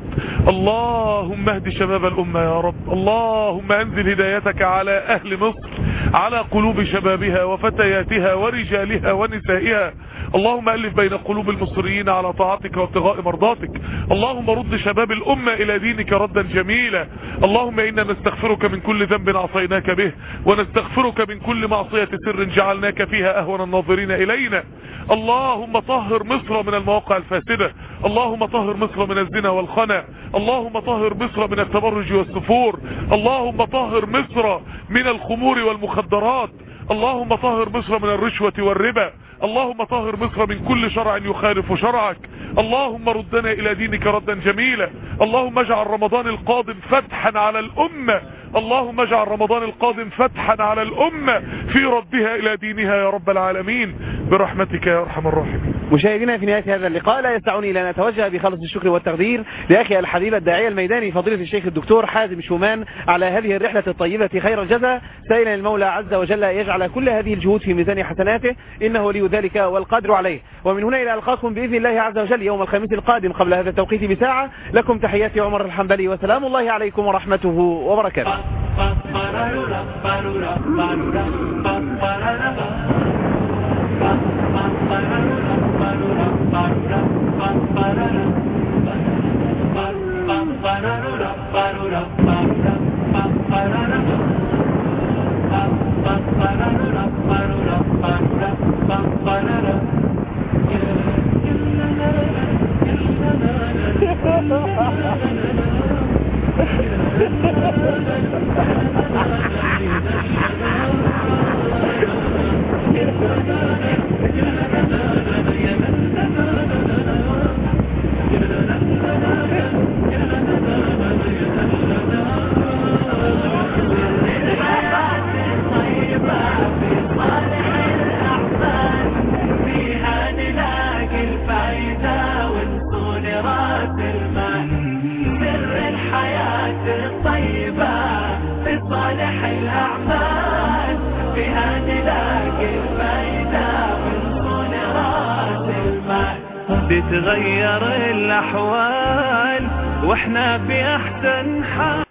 اللهم اهد شباب الامه يا رب، اللهم انزل هدايتك على اهل مصر، على قلوب شبابها وفتياتها ورجالها ونسائها، اللهم الف بين قلوب المصريين على طاعتك وابتغاء مرضاتك، اللهم رد شباب الامه الى دينك ردا جميلا، اللهم انا نستغفرك من كل ذنب عصيناك به، ونستغفرك من كل معصيه سر جعلناك فيها اهون الناظرين الينا، اللهم طهر مصر من المواقع الفاسده، اللهم طهر مصر من الزنا والخنا، اللهم طهر مصر من التبرج والسفور، اللهم طهر مصر من الخمور والمخدرات، اللهم طهر مصر من الرشوة والربا، اللهم طهر مصر من كل شرع يخالف شرعك، اللهم ردنا الى دينك ردا جميلا، اللهم اجعل رمضان القادم فتحا على الامة، اللهم اجعل رمضان القادم فتحا على الامة في ردها الى دينها يا رب العالمين برحمتك يا ارحم الراحمين. مشاهدينا في نهاية هذا اللقاء لا يسعني الا ان اتوجه بخالص الشكر والتقدير لاخي الحبيب الداعية الميداني فضيلة الشيخ الدكتور حازم شومان على هذه الرحلة الطيبة خير الجزاء، سائلا المولى عز وجل يجعل كل هذه الجهود في ميزان حسناته انه ولي ذلك والقادر عليه. ومن هنا الى القاكم باذن الله عز وجل يوم الخميس القادم قبل هذا التوقيت بساعة. لكم تحياتي عمر الحنبلي وسلام الله عليكم ورحمته وبركاته. Ba-da-da-da-ba-da-da-ba-da-da-ba-da-da-ba-da-da-ba-da-da صالح الأعمال فيها نلاقي الفايدة من صون راس المال. تتغير الأحوال واحنا في أحسن حال.